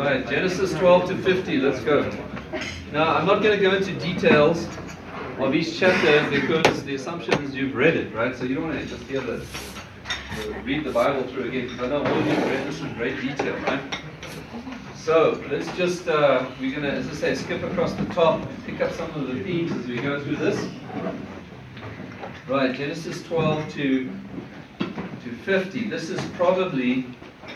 Right, Genesis 12 to 50, let's go. Now, I'm not going to go into details of each chapter because the assumption is you've read it, right? So you don't want to just hear this, read the Bible through again, because I know all of you have read this in great detail, right? So let's just, we're going to, as I say, skip across the top and pick up some of the themes as we go through this. Right, Genesis 12 to 50. This is probably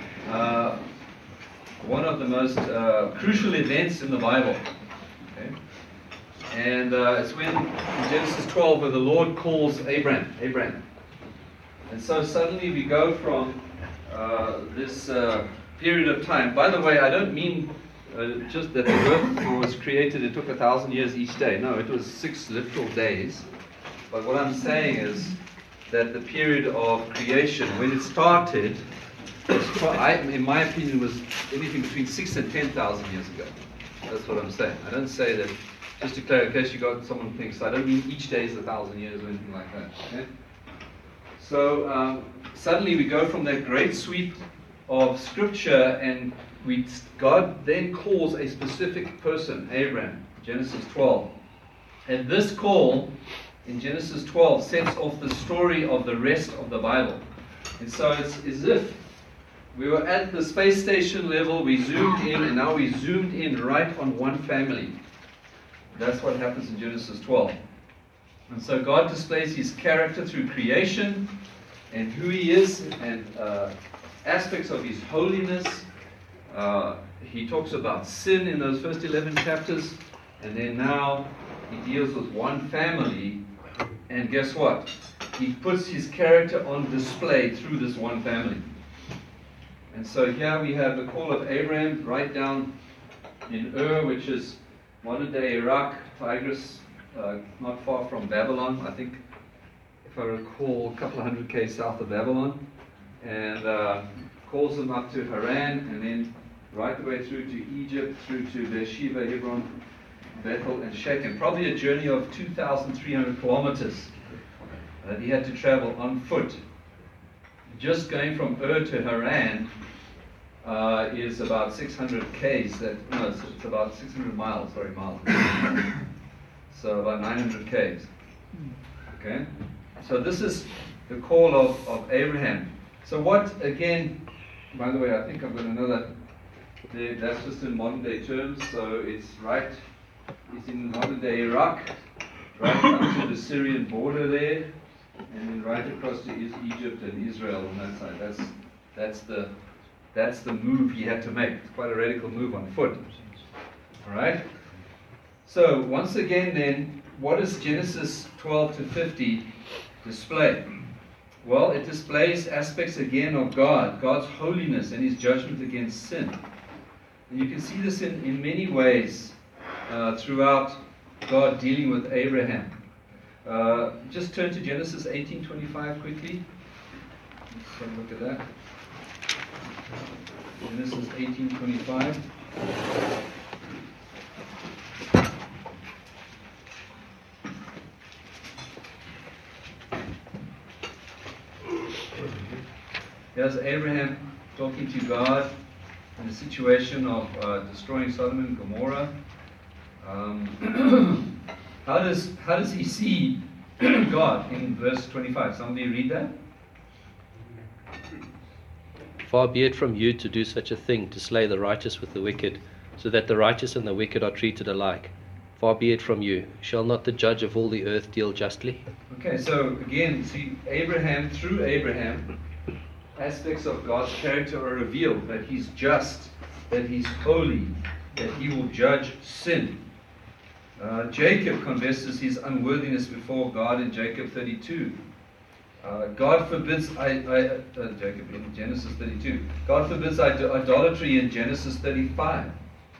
one of the most crucial events in the Bible. Okay? And it's when in Genesis 12 where the Lord calls Abraham. And so suddenly we go from this period of time. By the way, I don't mean just that the earth was created, it took 1,000 years each day. No, it was 6 literal days. But what I'm saying is that the period of creation, when it started, in my opinion, was anything between 6,000 and 10,000 years ago. That's what I'm saying. I don't say that, just to clarify, in case you got someone thinks, I don't mean each day is 1,000 years or anything like that. Okay? So suddenly we go from that great sweep of Scripture, and God then calls a specific person, Abraham, Genesis 12. And this call in Genesis 12 sets off the story of the rest of the Bible. And so it's as if we were at the space station level, we zoomed in, and now we zoomed in right on one family. That's what happens in Genesis 12. And so God displays His character through creation and who He is and aspects of His holiness. He talks about sin in those first 11 chapters. And then now He deals with one family. And guess what? He puts His character on display through this one family. And so here we have the call of Abraham right down in Ur, which is modern-day Iraq, Tigris, not far from Babylon. I think, if I recall, a couple of 100 south of Babylon. And calls them up to Haran, and then right the way through to Egypt, through to Beersheba, Hebron, Bethel, and Shechem. Probably a journey of 2,300 kilometers that he had to travel on foot. Just going from Ur to Haran is about 600 k's. It's about 600 miles. Sorry, miles. So about 900 k's. Okay. So this is the call of Abraham. So what again? By the way, I think I've got another. That's just in modern day terms. So it's in modern day Iraq, right up to the Syrian border there, and then right across to Egypt and Israel on that side. That's the move he had to make. It's quite a radical move on foot. All right. So once again, then, what does Genesis 12 to 50 display? Well, it displays aspects again of God's holiness and His judgment against sin. And you can see this in many ways throughout God dealing with Abraham. Just turn to Genesis 18:25 quickly. Let's have a look at that. Genesis 18:25. Here's Abraham talking to God in a situation of destroying Sodom and Gomorrah. How does he see God in verse 25? Somebody read that? Far be it from you to do such a thing, to slay the righteous with the wicked, so that the righteous and the wicked are treated alike. Far be it from you. Shall not the judge of all the earth deal justly? Okay, so again, see, through Abraham, aspects of God's character are revealed, that He's just, that He's holy, that He will judge sin. Jacob confesses his unworthiness before God in Jacob 32. God forbids Jacob in Genesis 32. God forbids idolatry in Genesis 35.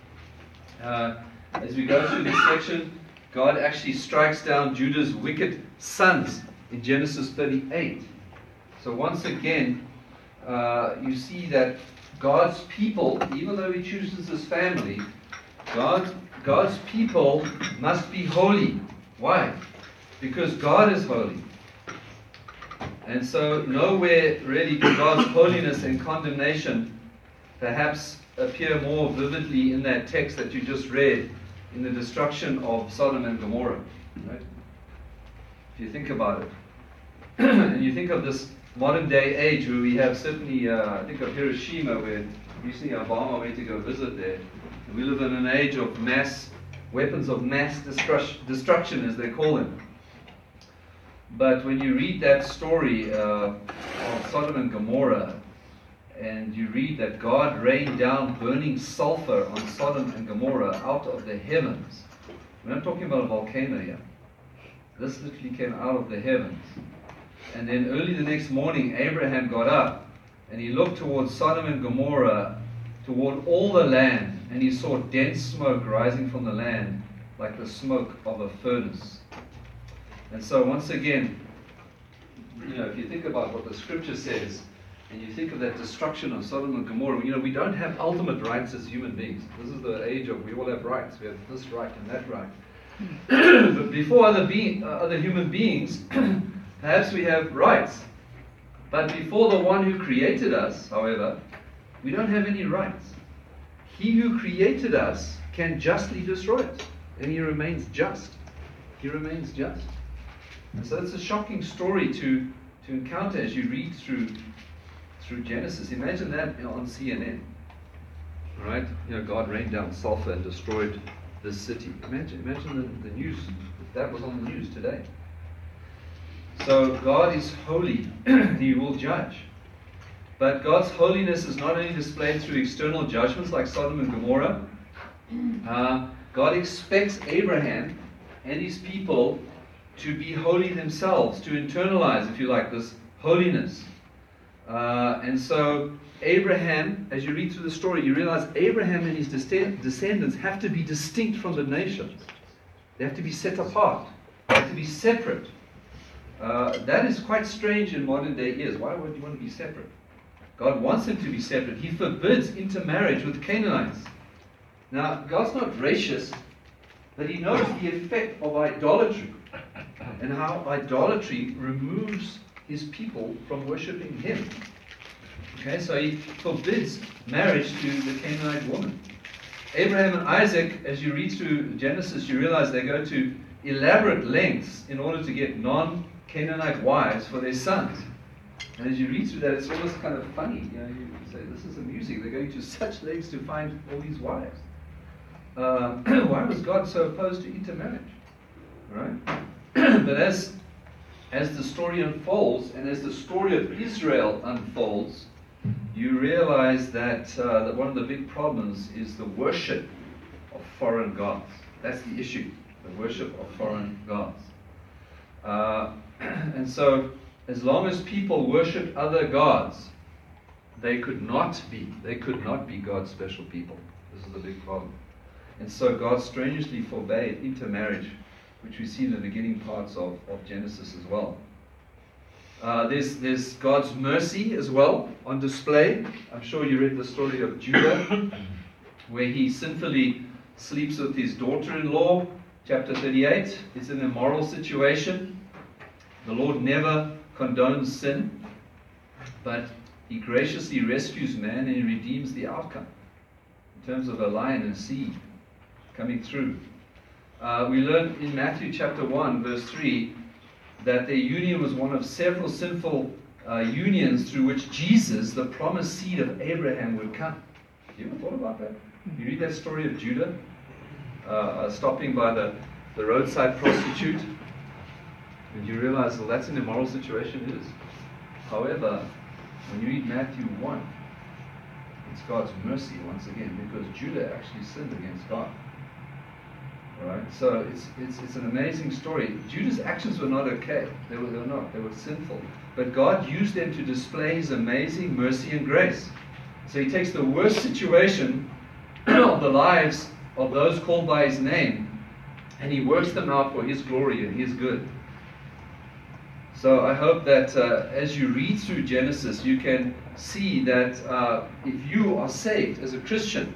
As we go through this section, God actually strikes down Judah's wicked sons in Genesis 38. So once again, you see that God's people, even though He chooses this family, God's people must be holy. Why? Because God is holy. And so nowhere really can God's holiness and condemnation perhaps appear more vividly in that text that you just read, in the destruction of Sodom and Gomorrah. Right? If you think about it, and you think of this modern day age where we have certainly, I think of Hiroshima, where recently Obama went to go visit there. And we live in an age of weapons of mass destruction, as they call them. But when you read that story of Sodom and Gomorrah, and you read that God rained down burning sulfur on Sodom and Gomorrah out of the heavens. We're not talking about a volcano here. This literally came out of the heavens. And then early the next morning, Abraham got up and he looked towards Sodom and Gomorrah, toward all the land, and he saw dense smoke rising from the land like the smoke of a furnace. And so once again, if you think about what the scripture says, and you think of that destruction of Sodom and Gomorrah, we don't have ultimate rights as human beings. This is the age of we all have rights. We have this right and that right. But before other human beings, perhaps we have rights. But before the one who created us, however, we don't have any rights. He who created us can justly destroy us, and he remains just. He remains just. And so it's a shocking story to encounter as you read through Genesis. Imagine that on CNN. Right? God rained down sulfur and destroyed this city. Imagine the news, if that was on the news today. So God is holy. He will judge. But God's holiness is not only displayed through external judgments like Sodom and Gomorrah. God expects Abraham and his people to be holy themselves, to internalize, if you like, this holiness. And so Abraham, as you read through the story, you realize Abraham and his descendants have to be distinct from the nations. They have to be set apart. They have to be separate. That is quite strange in modern day ears. Why would you want to be separate? God wants them to be separate. He forbids intermarriage with Canaanites. Now, God's not gracious, but He knows the effect of idolatry and how idolatry removes His people from worshipping Him. Okay, so He forbids marriage to the Canaanite woman. Abraham and Isaac, as you read through Genesis, you realize they go to elaborate lengths in order to get non-Canaanite wives for their sons. And as you read through that, it's almost kind of funny. You say, this is amusing. They're going to such lengths to find all these wives. Why was God so opposed to intermarriage? Right? But as the story unfolds, and as the story of Israel unfolds, you realize that one of the big problems is the worship of foreign gods. That's the issue, the worship of foreign gods. And so, as long as people worshipped other gods, they could not be God's special people. This is the big problem. And so God strangely forbade intermarriage, which we see in the beginning parts of Genesis as well. There's God's mercy as well on display. I'm sure you read the story of Judah, where he sinfully sleeps with his daughter-in-law. Chapter 38. It's an immoral situation. The Lord never condones sin, but He graciously rescues man and He redeems the outcome in terms of a lion and seed coming through. We learn in Matthew chapter 1 verse 3 that their union was one of several sinful unions through which Jesus, the promised seed of Abraham, would come. You ever thought about that? You read that story of Judah stopping by the roadside prostitute, and you realize, well, that's an immoral situation. It is. However, when you read Matthew 1, it's God's mercy once again, because Judah actually sinned against God. Right? So it's an amazing story. Judah's actions were not okay. They were not. They were sinful. But God used them to display His amazing mercy and grace. So He takes the worst situation of the lives of those called by His name, and He works them out for His glory and His good. So I hope that as you read through Genesis, you can see that if you are saved as a Christian,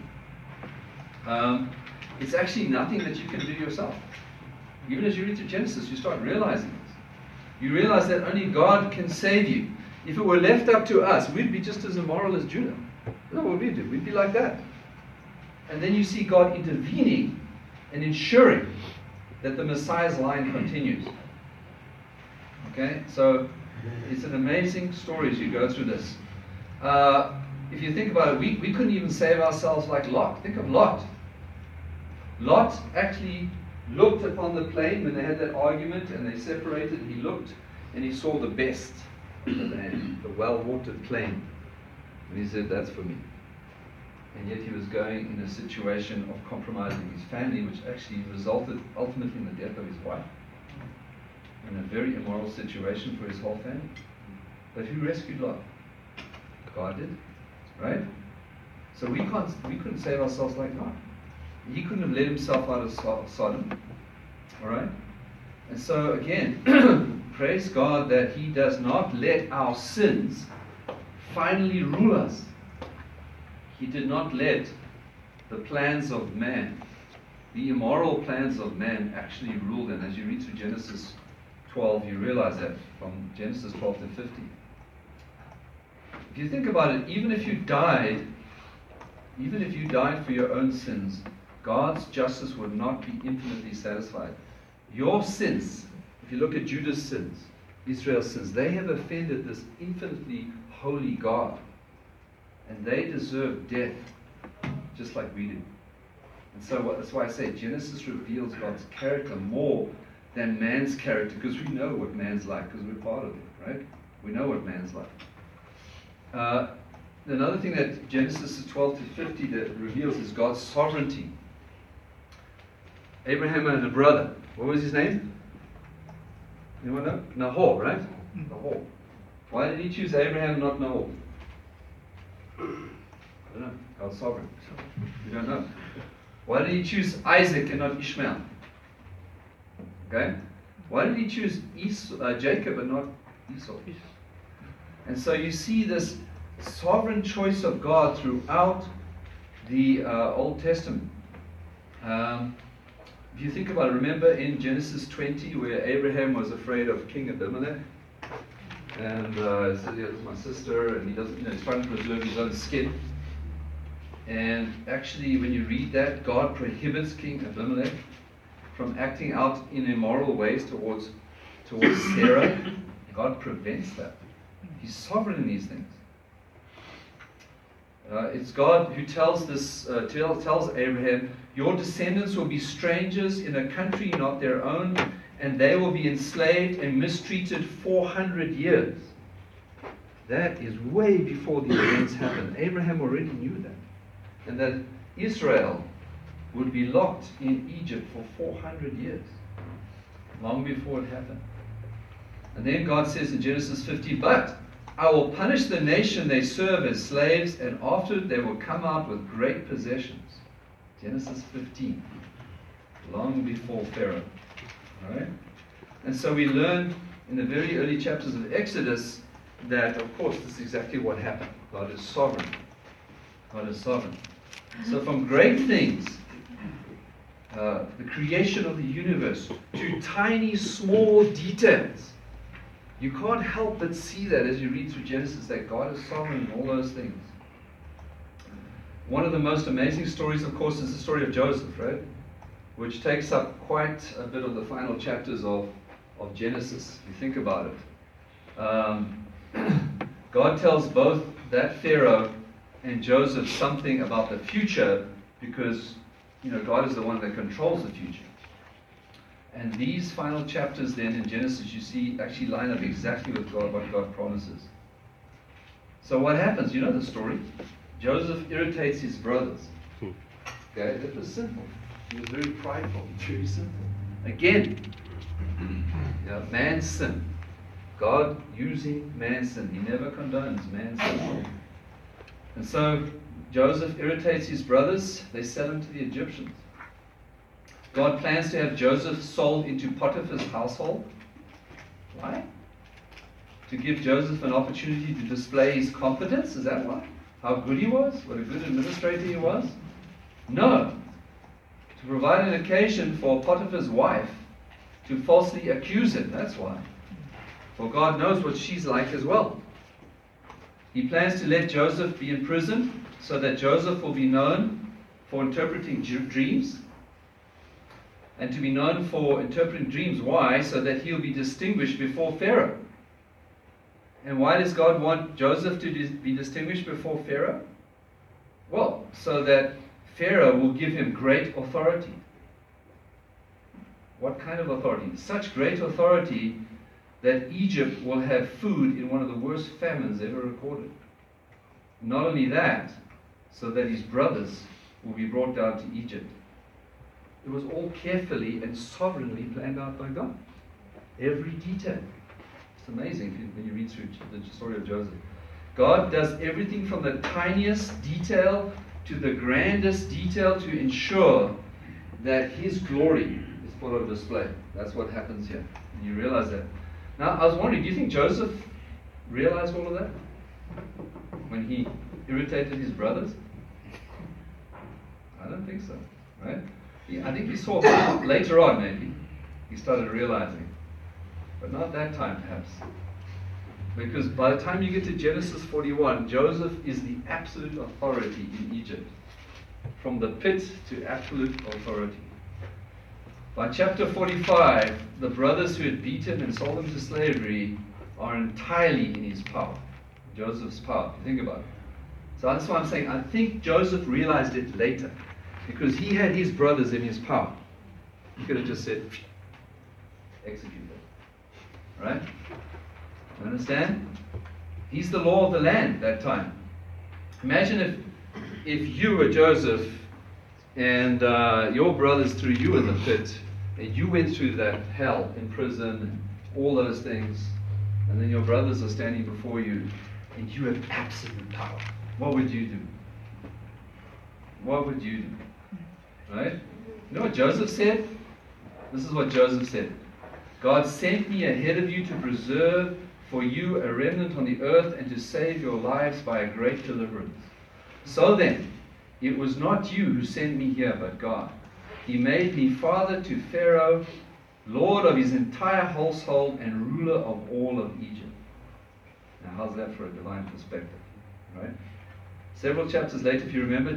it's actually nothing that you can do yourself. Even as you read through Genesis, you start realizing this. You realize that only God can save you. If it were left up to us, we'd be just as immoral as Judah. You know what we'd do? We'd be like that. And then you see God intervening and ensuring that the Messiah's line continues. Okay, so it's an amazing story as you go through this. If you think about it, we couldn't even save ourselves like Lot. Think of Lot. Lot actually looked upon the plain when they had that argument and they separated. He looked and he saw the best of the land, the well-watered plain. And he said, that's for me. And yet he was going in a situation of compromising his family, which actually resulted ultimately in the death of his wife. In a very immoral situation for his whole family. But who rescued Lot? God did. Right? So we couldn't save ourselves like Lot. He couldn't have let himself out of Sodom. Alright? And so again, praise God that He does not let our sins finally rule us. He did not let the plans of man, the immoral plans of man, actually rule them. As you read through Genesis 12, you realize that from Genesis 12 to 50. If you think about it, even if you died for your own sins, God's justice would not be infinitely satisfied. Your sins, if you look at Judah's sins, Israel's sins, they have offended this infinitely holy God. And they deserve death, just like we do. And so that's why I say Genesis reveals God's character more than man's character, because we know what man's like, because we're part of it, right? We know what man's like. Another thing that Genesis 12 to 50 that reveals is God's sovereignty. Abraham had a brother. What was his name? Anyone know? Nahor, right? Nahor. Why did he choose Abraham, not Nahor? I don't know. God's sovereign. We don't know. Why did he choose Isaac and not Ishmael? Okay? Why did he choose Jacob and not Esau? And so you see this sovereign choice of God throughout the Old Testament. If you think about it, remember in Genesis 20 where Abraham was afraid of King Abimelech? And he said, "Yeah, it's my sister," and he doesn't, he's trying to preserve his own skin. And actually, when you read that, God prohibits King Abimelech from acting out in immoral ways towards Sarah. God prevents that. He's sovereign in these things. It's God who tells Abraham, "Your descendants will be strangers in a country not their own, and they will be enslaved and mistreated 400 years." That is way before the events happened. Abraham already knew that. And that Israel would be locked in Egypt for 400 years, long before it happened. And then God says in Genesis 50, "But I will punish the nation they serve as slaves, and after they will come out with great possessions." Genesis 15, long before Pharaoh. All right? And so we learn in the very early chapters of Exodus that, of course, this is exactly what happened. God is sovereign. God is sovereign. So from great things, the creation of the universe, to tiny, small details, you can't help but see that as you read through Genesis, that God is sovereign in all those things. One of the most amazing stories, of course, is the story of Joseph, right? Which takes up quite a bit of the final chapters of Genesis, if you think about it. God tells both that Pharaoh and Joseph something about the future, because God is the one that controls the future. And these final chapters then in Genesis, you see, actually line up exactly with what God promises. So what happens? You know the story. Joseph irritates his brothers. Okay, that was simple. He was very prideful. Very simple. Again, man's sin. God using man's sin. He never condones man's sin. And so Joseph irritates his brothers. They sell him to the Egyptians. God plans to have Joseph sold into Potiphar's household. Why? To give Joseph an opportunity to display his confidence? Is that why? How good he was? What a good administrator he was? No. To provide an occasion for Potiphar's wife to falsely accuse him. That's why. For God knows what she's like as well. He plans to let Joseph be in prison so that Joseph will be known for interpreting dreams, and to be known for interpreting dreams. Why? So that he'll be distinguished before Pharaoh. And why does God want Joseph to be distinguished before Pharaoh? Well, so that Pharaoh will give him great authority. What kind of authority? Such great authority that Egypt will have food in one of the worst famines ever recorded. Not only that, so that his brothers will be brought down to Egypt. It was all carefully and sovereignly planned out by God. Every detail. It's amazing when you read through the story of Joseph. God does everything from the tiniest detail to the grandest detail to ensure that His glory is put on display. That's what happens here. And you realize that. Now, I was wondering, do you think Joseph realized all of that when he irritated his brothers? I don't think so, right? I think he saw later on, maybe. He started realizing. But not that time, perhaps. Because by the time you get to Genesis 41, Joseph is the absolute authority in Egypt. From the pit to absolute authority. By chapter 45, the brothers who had beaten and sold him to slavery are entirely in his power. Joseph's power. Think about it. So that's why I'm saying I think Joseph realized it later. Because he had his brothers in his power. He could have just said, execute them. Right? You understand? He's the law of the land that time. Imagine if you were Joseph and your brothers threw you in the pit and you went through that hell in prison and all those things, and then your brothers are standing before you and you have absolute power. What would you do? What would you do? Right? You know what Joseph said? This is what Joseph said. God sent me ahead of you to preserve for you a remnant on the earth and to save your lives by a great deliverance. So then, it was not you who sent me here, but God. He made me father to Pharaoh, lord of his entire household and ruler of all of Egypt. Now, how's that for a divine perspective? Right? Several chapters later, if you remember,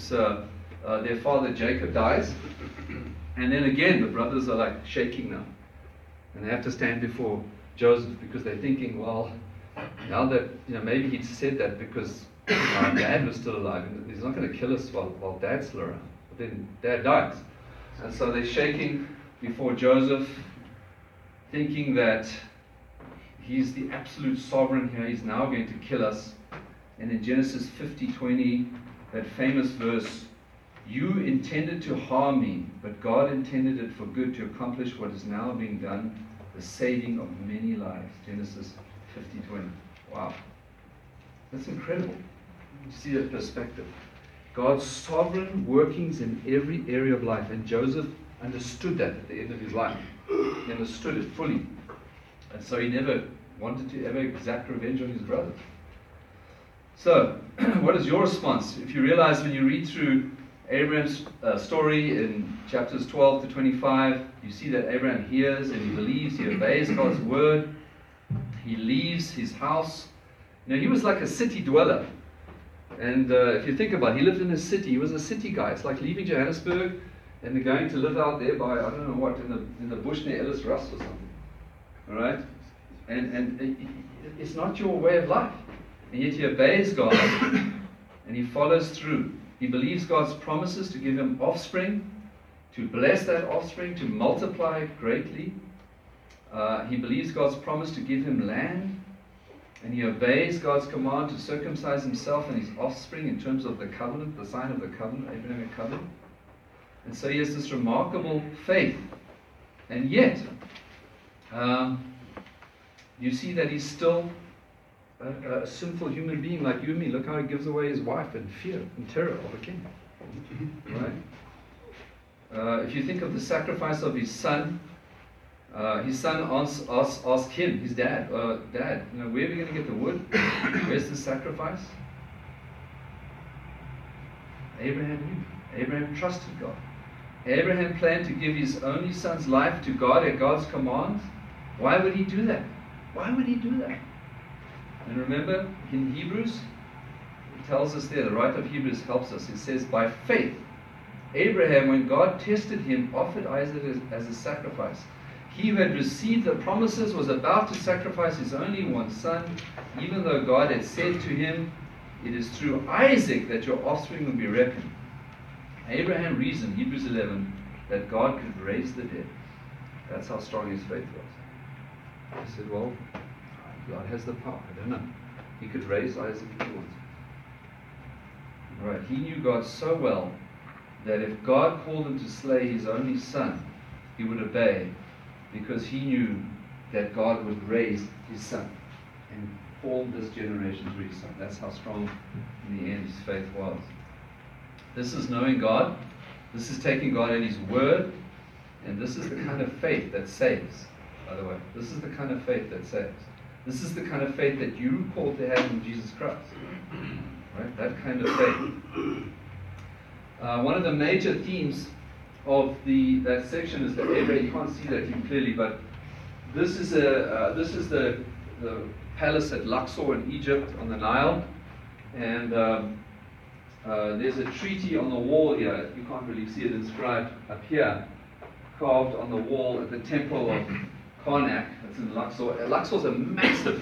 their father Jacob dies. And then again, the brothers are like shaking now. And they have to stand before Joseph because they're thinking, well, now that, maybe he said that because our dad was still alive. And he's not going to kill us while dad's still around. But then dad dies. And so they're shaking before Joseph, thinking that he's the absolute sovereign here. He's now going to kill us. And in Genesis 50:20, that famous verse, you intended to harm me, but God intended it for good to accomplish what is now being done, the saving of many lives. Genesis 50:20. Wow. That's incredible. You see that perspective. God's sovereign workings in every area of life. And Joseph understood that at the end of his life. He understood it fully. And so he never wanted to ever exact revenge on his brothers. So, what is your response? If you realize when you read through Abraham's story in chapters 12 to 25, you see that Abraham hears and he believes, he obeys God's word. He leaves his house. He was like a city dweller. And if you think about it, he lived in a city. He was a city guy. It's like leaving Johannesburg and they're going to live out there by, I don't know what, in the bush near Ellis Russ or something. All right? And it's not your way of life. And yet he obeys God and he follows through. He believes God's promises to give him offspring, to bless that offspring, to multiply greatly. He believes God's promise to give him land. And he obeys God's command to circumcise himself and his offspring in terms of the covenant, the sign of the covenant, Abrahamic covenant. And so he has this remarkable faith. And yet, you see that he's still a sinful human being like you and me. Look how he gives away his wife in fear and terror of a king. Right? If you think of the sacrifice of his son asked him, his dad, Dad, where are we going to get the wood? Where's the sacrifice? Abraham knew. Abraham trusted God. Abraham planned to give his only son's life to God at God's command. Why would he do that? Why would he do that? And remember, in Hebrews, it tells us there, the writer of Hebrews helps us. It says, by faith, Abraham, when God tested him, offered Isaac as a sacrifice. He who had received the promises was about to sacrifice his only one son, even though God had said to him, "It is through Isaac that your offspring will be reckoned." Abraham reasoned, Hebrews 11, that God could raise the dead. That's how strong his faith was. He said, well, God has the power. I don't know. He could raise Isaac if he wanted. Right. He knew God so well that if God called him to slay his only son, he would obey, because he knew that God would raise his son and form this generation through his son. That's how strong in the end his faith was. This is knowing God. This is taking God at his word. And this is the kind of faith that saves, by the way. This is the kind of faith that saves. This is the kind of faith that you were called to have in Jesus Christ. Right? That kind of faith. One of the major themes of that section is that Abraham, you can't see that here clearly, but this is the palace at Luxor in Egypt on the Nile. And there's a treaty on the wall here. You can't really see it inscribed up here, carved on the wall at the temple of Karnak. It's in Luxor. Luxor's a massive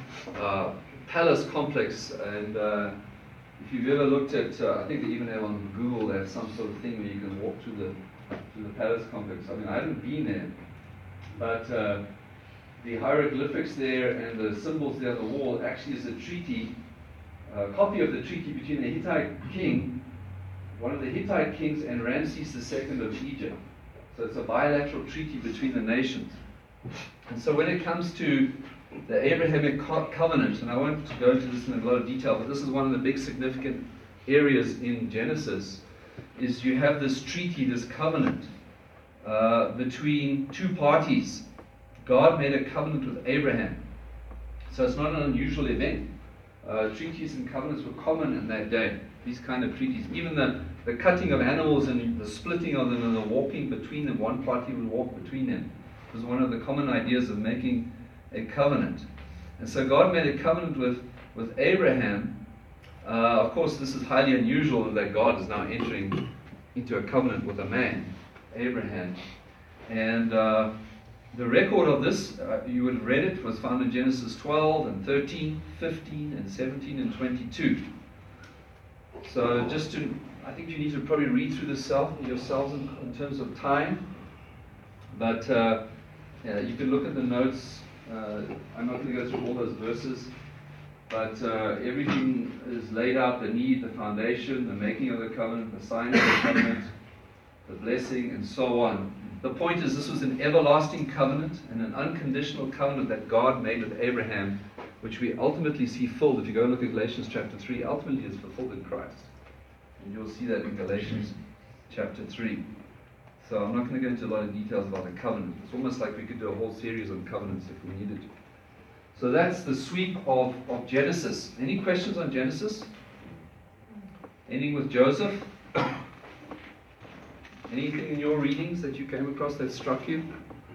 palace complex, and if you've ever looked at, I think they even have on Google, they have some sort of thing where you can walk through the palace complex. I mean, I haven't been there, but the hieroglyphics there and the symbols there on the wall actually is a treaty, a copy of the treaty between the Hittite king, one of the Hittite kings, and Ramses II of Egypt. So it's a bilateral treaty between the nations. And so when it comes to the Abrahamic covenant, and I won't go into this in a lot of detail, but this is one of the big significant areas in Genesis, is you have this treaty, this covenant between two parties. God made a covenant with Abraham. So it's not an unusual event. Treaties and covenants were common in that day, these kind of treaties. Even the cutting of animals and the splitting of them and the walking between them, one party would walk between them. It was one of the common ideas of making a covenant. And so God made a covenant with Abraham. Of course, this is highly unusual that God is now entering into a covenant with a man, Abraham. And the record of this, you would have read it, was found in Genesis 12 and 13, 15 and 17 and 22. So I think you need to probably read through this yourselves in terms of time. But you can look at the notes. I'm not going to go through all those verses, but everything is laid out: the need, the foundation, the making of the covenant, the signing of the covenant, the blessing, and so on. The point is, this was an everlasting covenant and an unconditional covenant that God made with Abraham, which we ultimately see filled. If you go and look at Galatians chapter 3, ultimately is fulfilled in Christ. And you'll see that in Galatians chapter 3. So I'm not going to go into a lot of details about the covenant. It's almost like we could do a whole series on covenants if we needed to. So that's the sweep of Genesis. Any questions on Genesis? Ending with Joseph? Anything in your readings that you came across that struck you?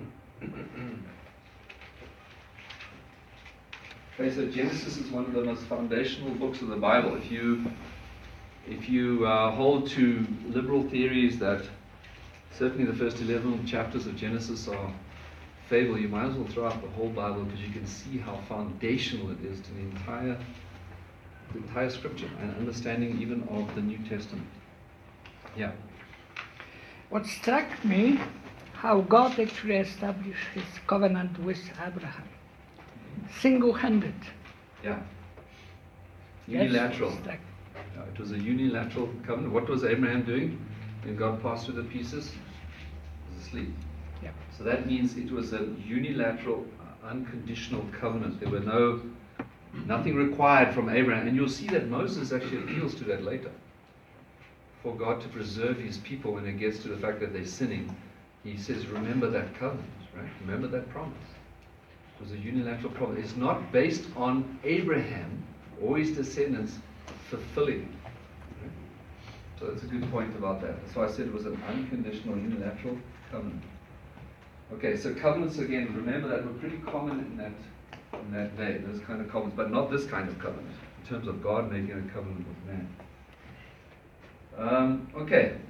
Okay, so Genesis is one of the most foundational books of the Bible. If you hold to liberal theories that certainly the first 11 chapters of Genesis are fable, you might as well throw out the whole Bible, because you can see how foundational it is to the entire Scripture and understanding even of the New Testament. Yeah. What struck me, how God actually established his covenant with Abraham. Single-handed. Yeah. Unilateral. Yes, It was a unilateral covenant. What was Abraham doing when God passed through the pieces? He was asleep. Yeah. So that means it was a unilateral, unconditional covenant. There were nothing required from Abraham. And you'll see that Moses actually appeals to that later. For God to preserve his people when it gets to the fact that they're sinning, he says, remember that covenant, right? Remember that promise. It was a unilateral promise. It's not based on Abraham or his descendants fulfilling it. Right? So that's a good point about that. That's why I said it was an unconditional, unilateral covenant. Okay, so covenants, again, remember that were pretty common in that day, those kind of covenants, but not this kind of covenant, in terms of God making a covenant with man. Okay,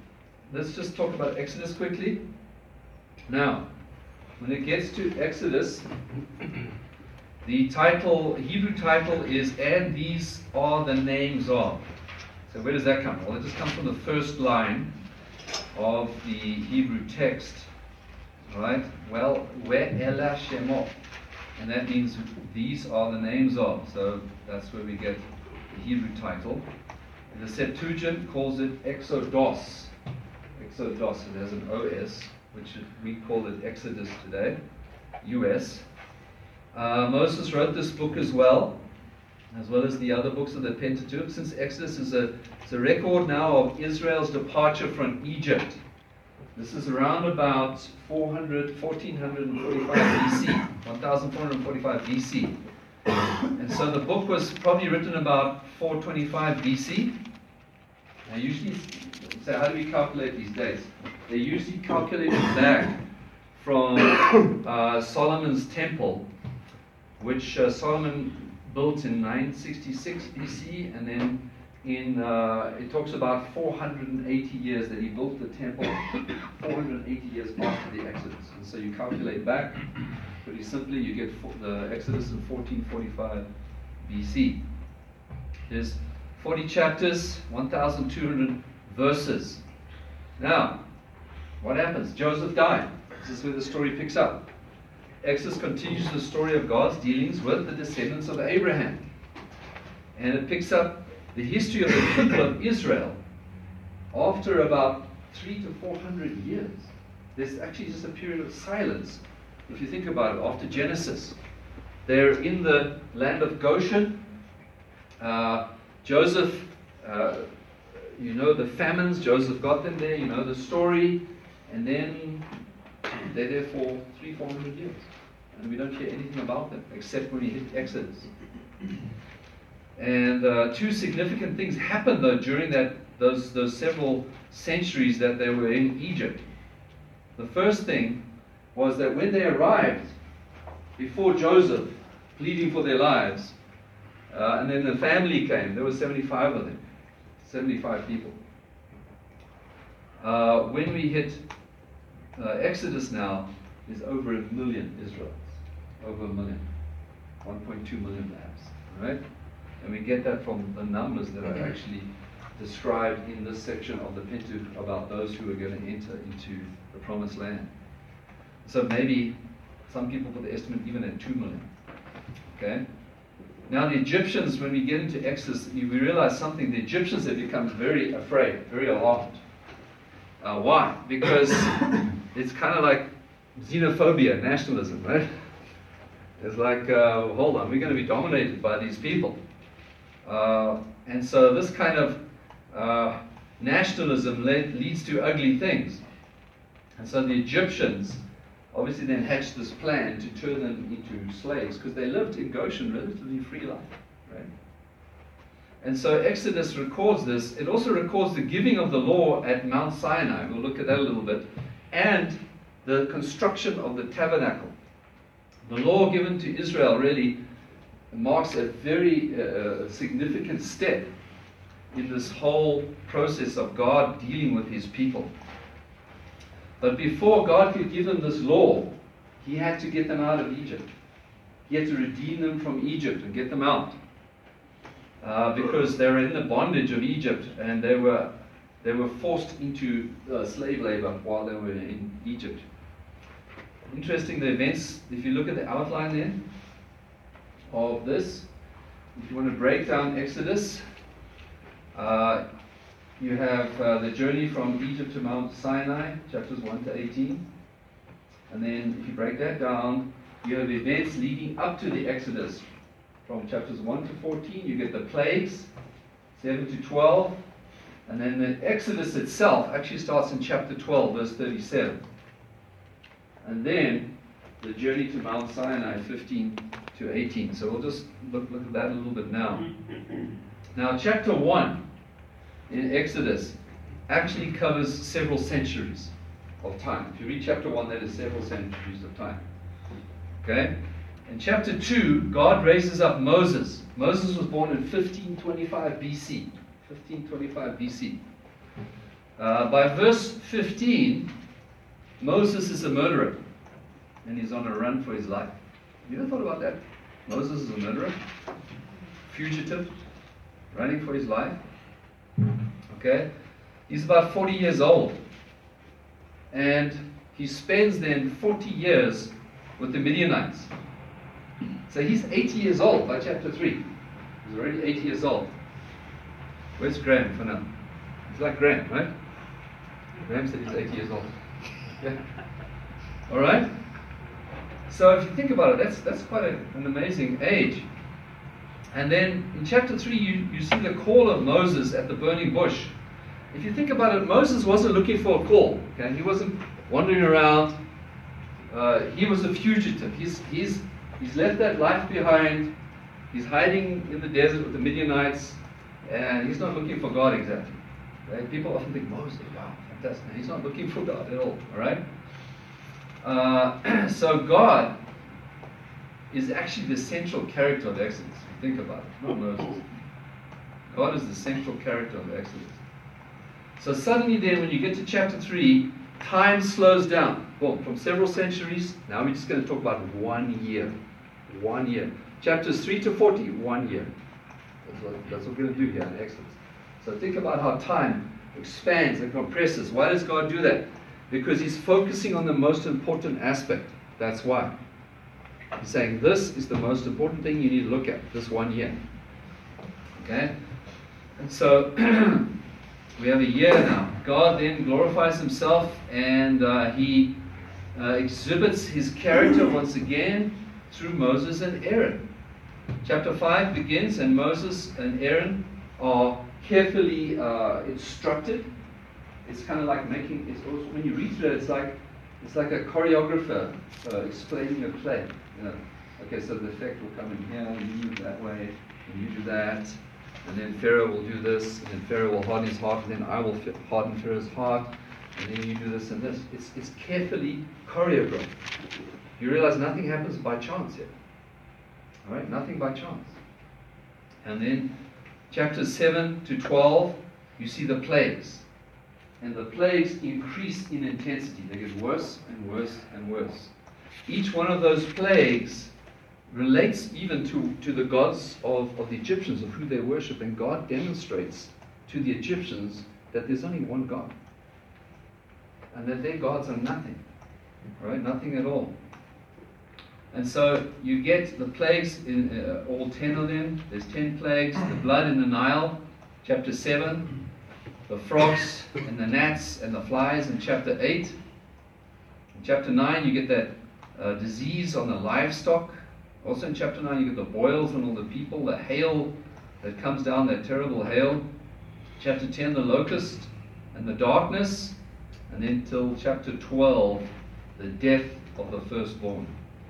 let's just talk about Exodus quickly. Now, when it gets to Exodus, the title, Hebrew title is, "And these are the names of." So where does that come from? Well, it just comes from the first line of the Hebrew text. Right? Well, Ve'ela Shemot. And that means these are the names of. So that's where we get the Hebrew title. And the Septuagint calls it Exodus. Exodus, it has an OS, which we call it Exodus today, US. Moses wrote this book as well as the other books of the Pentateuch, since Exodus is a record now of Israel's departure from Egypt. This is around about 1445 BC, 1445 BC. And so the book was probably written about 425 BC. Now usually, so how do we calculate these dates? They usually calculate it back from Solomon's temple, which Solomon built in 966 BC, and then it talks about 480 years that he built the temple, 480 years after the Exodus. And so you calculate back, pretty simply, you get the Exodus in 1445 BC. There's 40 chapters, 1,200 verses. Now, what happens? Joseph died. This is where the story picks up. Exodus continues the story of God's dealings with the descendants of Abraham. And it picks up the history of the people of Israel after about 300 to 400 years. There's actually just a period of silence, if you think about it, after Genesis. They're in the land of Goshen. Joseph, you know the famines, Joseph got them there, you know the story, and then they're there for 300-400 years. And we don't hear anything about them, except when we hit Exodus. And two significant things happened though during those several centuries that they were in Egypt. The first thing was that when they arrived before Joseph, pleading for their lives, and then the family came, there were 75 of them, 75 people. When we hit Exodus now, there's over 1 million Israelites, over 1 million, 1.2 million perhaps, right? And we get that from the numbers that are actually described in this section of the Pentateuch about those who are going to enter into the Promised Land. So maybe some people put the estimate even at 2 million. Okay? Now the Egyptians, when we get into Exodus, we realize something. The Egyptians have become very afraid, very alarmed. Why? Because it's kind of like xenophobia, nationalism, right? It's like, hold on, we're going to be dominated by these people. And so this kind of nationalism leads to ugly things. And so the Egyptians obviously then hatched this plan to turn them into slaves, because they lived in Goshen relatively free life, right? And so Exodus records this. It also records the giving of the law at Mount Sinai. We'll look at that a little bit. And the construction of the tabernacle. The law given to Israel really marks a very significant step in this whole process of God dealing with his people. But before God could give them this law, he had to get them out of Egypt. He had to redeem them from Egypt and get them out. Because they were in the bondage of Egypt, and they were forced into slave labor while they were in Egypt. Interesting, the events, if you look at the outline there of this, if you want to break down Exodus, you have the journey from Egypt to Mount Sinai, chapters 1 to 18. And then if you break that down, you have events leading up to the Exodus. From chapters 1 to 14, you get the plagues, 7 to 12. And then the Exodus itself actually starts in chapter 12, verse 37. And then the journey to Mount Sinai, 15 to 18. So we'll just look at that a little bit now. Now, chapter 1 in Exodus actually covers several centuries of time. If you read chapter 1, that is several centuries of time. Okay? In chapter 2, God raises up Moses. Moses was born in 1525 BC. 1525 BC. By verse 15, Moses is a murderer, and he's on a run for his life. Have you ever thought about that? Moses is a murderer, fugitive, running for his life. Okay? He's about 40 years old, and he spends then 40 years with the Midianites. So he's 80 years old by chapter 3. He's already 80 years old. Where's Graham for now? He's like Graham, right? Graham said he's 80 years old. Yeah. All right? So if you think about it, that's quite an amazing age. And then in chapter 3, you see the call of Moses at the burning bush. If you think about it, Moses wasn't looking for a call. Okay? He wasn't wandering around. He was a fugitive. He's left that life behind. He's hiding in the desert with the Midianites, and he's not looking for God exactly. Right? People often think, Moses, wow, fantastic. He's not looking for God at all. All right? So God is actually the central character of Exodus. Think about it, not Moses. God is the central character of Exodus. So suddenly then, when you get to chapter 3, time slows down. Well, from several centuries, now we're just going to talk about 1 year. 1 year. Chapters 3 to 40, 1 year. That's what we're going to do here in Exodus. So think about how time expands and compresses. Why does God do that? Because He's focusing on the most important aspect. That's why. He's saying this is the most important thing you need to look at, this 1 year. Okay? And so we have a year now. God then glorifies Himself, and He exhibits His character once again through Moses and Aaron. Chapter 5 begins, and Moses and Aaron are carefully instructed. It's kind of like making, it's also, when you read through it, it's like a choreographer explaining a play. You know, okay, so the effect will come in here, and you move that way, and you do that, and then Pharaoh will do this, and then Pharaoh will harden his heart, and then I will harden Pharaoh's heart, and then you do this and this. It's carefully choreographed. You realize nothing happens by chance here. All right, nothing by chance. And then chapters 7 to 12, you see the plagues. And the plagues increase in intensity. They get worse and worse and worse. Each one of those plagues relates even to the gods of the Egyptians, of who they worship. And God demonstrates to the Egyptians that there's only one God. And that their gods are nothing. Right? Nothing at all. And so you get the plagues, in all 10 of them. There's 10 plagues. The blood in the Nile, chapter 7. The frogs and the gnats and the flies in chapter 8. In chapter 9 you get that disease on the livestock. Also in chapter 9 you get the boils on all the people, the hail that comes down, that terrible hail. Chapter 10, the locust and the darkness. And then till chapter 12, the death of the firstborn.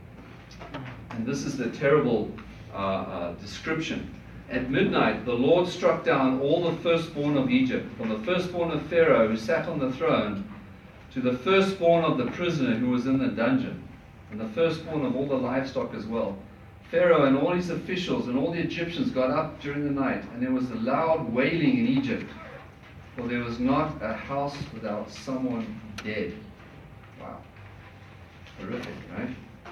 And this is the terrible description. At midnight, the Lord struck down all the firstborn of Egypt, from the firstborn of Pharaoh who sat on the throne, to the firstborn of the prisoner who was in the dungeon, and the firstborn of all the livestock as well. Pharaoh and all his officials and all the Egyptians got up during the night, and there was a loud wailing in Egypt, for there was not a house without someone dead. Wow. Horrific, right?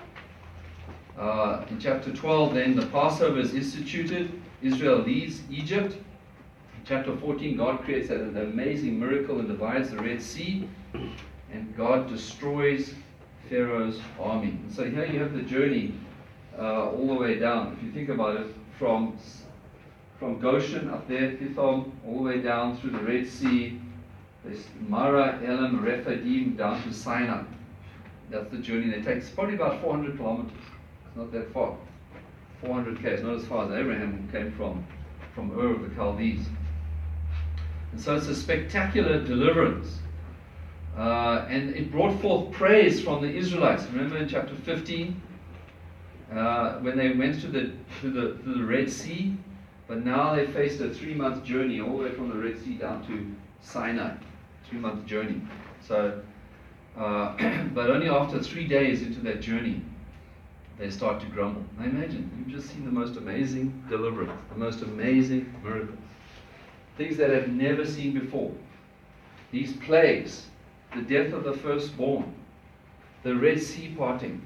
In chapter 12, then, the Passover is instituted. Israel leaves Egypt. In chapter 14, God creates an amazing miracle and divides the Red Sea. And God destroys Pharaoh's army. And so here you have the journey all the way down. If you think about it, from Goshen up there, Pithom, all the way down through the Red Sea. There's Mara, Elam, Rephidim, down to Sinai. That's the journey they take. It's probably about 400 kilometers. Not that far. 400 km, not as far as Abraham came from Ur of the Chaldees. And so it's a spectacular deliverance. And it brought forth praise from the Israelites. Remember in chapter 15, when they went to the Red Sea, but now they faced a 3-month journey all the way from the Red Sea down to Sinai. 3-month journey. So, but only after 3 days into that journey, they start to grumble. Now imagine, you've just seen the most amazing deliverance, the most amazing miracles. Things that I've never seen before. these plagues, the death of the firstborn, the Red Sea parting.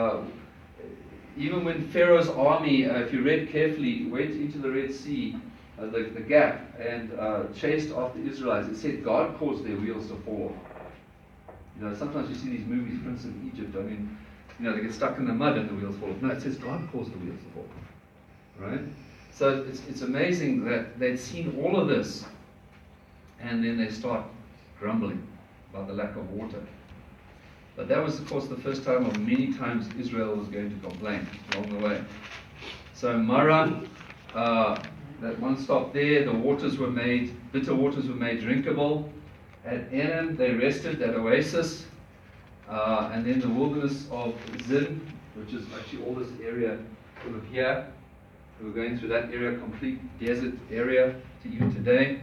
Even when Pharaoh's army, if you read carefully, went into the Red Sea, the gap, and chased after the Israelites, it said God caused their wheels to fall off. Sometimes you see these movies, Prince of Egypt, they get stuck in the mud and the wheels fall off. No, it says God caused the wheels to fall off. Right? So it's amazing that they'd seen all of this, and then they start grumbling about the lack of water. But that was, of course, the first time of many times Israel was going to complain along the way. So Marah, that one stop there, the waters were made, bitter waters were made drinkable. At Enem, they rested, that oasis. And then the wilderness of Zin, which is actually all this area sort of here. We were going through that area, complete desert area to even today.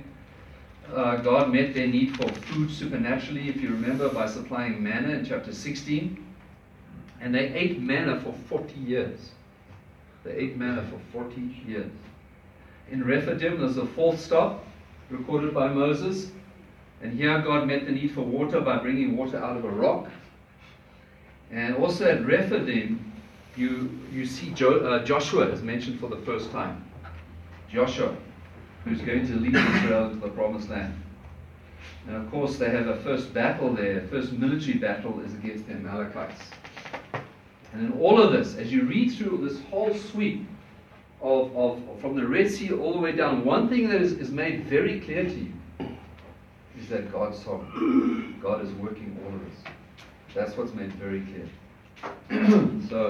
God met their need for food supernaturally, if you remember, by supplying manna in chapter 16. And they ate manna for 40 years. They ate manna for 40 years. In Rephidim, there's a fourth stop recorded by Moses. And here God met the need for water by bringing water out of a rock. And also at Rephidim, you see Joshua is mentioned for the first time. Joshua, who's going to lead Israel into the promised land. And of course, they have a first battle there. First military battle is against the Amalekites. And in all of this, as you read through this whole sweep of from the Red Sea all the way down, one thing that is made very clear to you is that God's sovereign. God is working all of this. That's what's made very clear.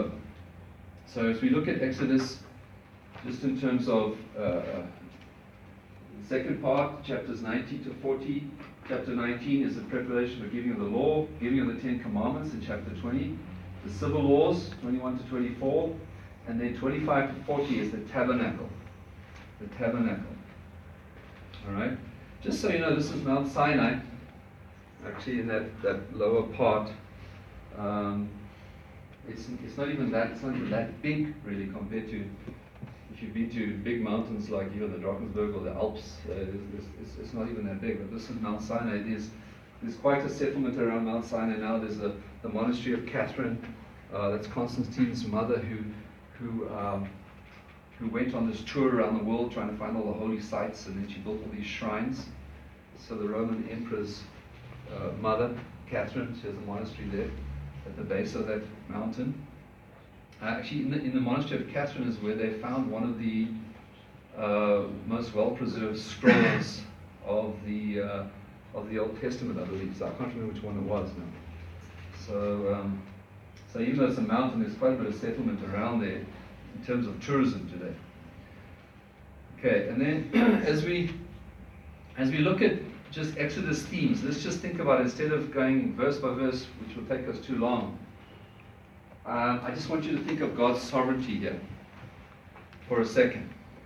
So as we look at Exodus, just in terms of the second part, chapters 19 to 40, chapter 19 is the preparation for giving of the law, giving of the 10 Commandments in chapter 20, the civil laws, 21 to 24, and then 25 to 40 is the tabernacle. The tabernacle. All right? Just so you know, this is Mount Sinai, actually in that lower part. It's not even that big, really, compared to if you've been to big mountains like even the Drakensberg or the Alps. It's not even that big. But this is Mount Sinai. There's quite a settlement around Mount Sinai now. There's the monastery of Catherine. That's Constantine's mother, who went on this tour around the world trying to find all the holy sites, and then she built all these shrines. So the Roman emperor's mother, Catherine, she has a monastery there at the base of that mountain. Actually, in the monastery of Catherine is where they found one of the most well-preserved scrolls of the Old Testament, I believe. So I can't remember which one it was now. So even though it's a mountain, there's quite a bit of settlement around there in terms of tourism today. Okay, and then as we look at just Exodus themes, let's just think about it, instead of going verse by verse, which will take us too long. I just want you to think of God's sovereignty here for a second.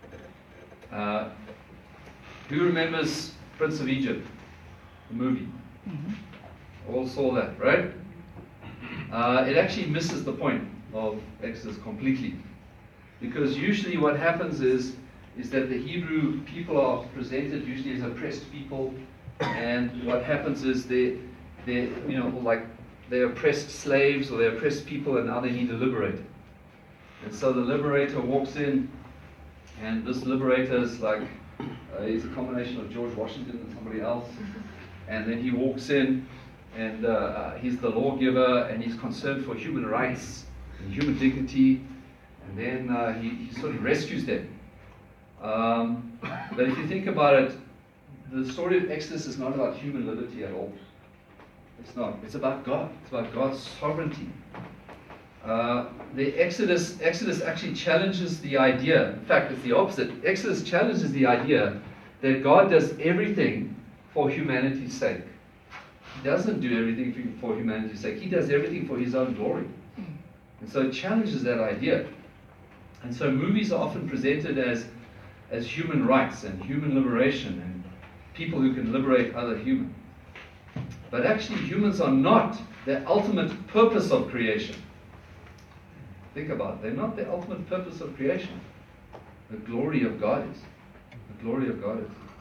Who remembers Prince of Egypt, the movie? Mm-hmm. All saw that, right? It actually misses the point of Exodus completely. Because usually what happens is that the Hebrew people are presented usually as oppressed people, and what happens is they're oppressed slaves or they're oppressed people, and now they need a liberator. And so the liberator walks in, and this liberator is like, he's a combination of George Washington and somebody else. And then he walks in, and he's the lawgiver, and he's concerned for human rights and human dignity, and then he sort of rescues them. But if you think about it, the story of Exodus is not about human liberty at all. It's not. It's about God. It's about God's sovereignty. The Exodus actually challenges the idea. In fact, it's the opposite. Exodus challenges the idea that God does everything for humanity's sake. He doesn't do everything for humanity's sake. He does everything for his own glory. And so it challenges that idea. And so movies are often presented as human rights and human liberation and people who can liberate other humans. But actually, humans are not the ultimate purpose of creation. Think about it. They're not the ultimate purpose of creation. The glory of God is. The glory of God is.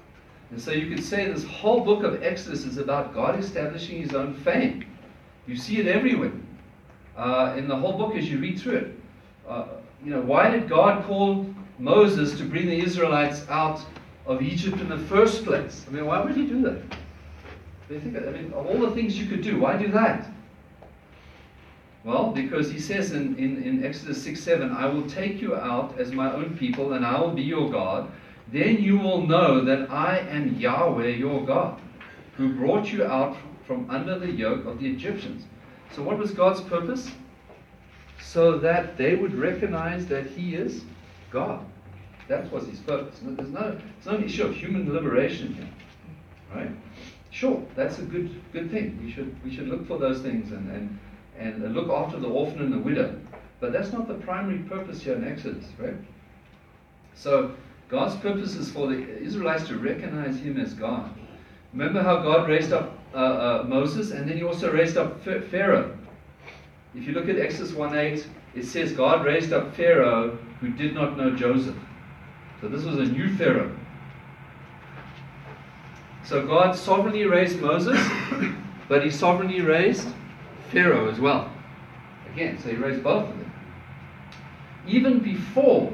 And so you could say this whole book of Exodus is about God establishing his own fame. You see it everywhere. In the whole book as you read through it. Why did God call Moses to bring the Israelites out of Egypt in the first place? I mean, why would he do that? They think, of all the things you could do, why do that? Well, because he says in Exodus 6:7, I will take you out as my own people, and I will be your God. Then you will know that I am Yahweh your God, who brought you out from under the yoke of the Egyptians. So what was God's purpose? So that they would recognize that he is God. That was his purpose. It's no issue of human liberation here. Right? Sure, that's a good thing. We should look for those things and look after the orphan and the widow. But that's not the primary purpose here in Exodus, right? So God's purpose is for the Israelites to recognize him as God. Remember how God raised up Moses, and then he also raised up Pharaoh. If you look at Exodus 1:8, it says God raised up Pharaoh who did not know Joseph. So this was a new Pharaoh. So God sovereignly raised Moses, but he sovereignly raised Pharaoh as well. Again, so he raised both of them. Even before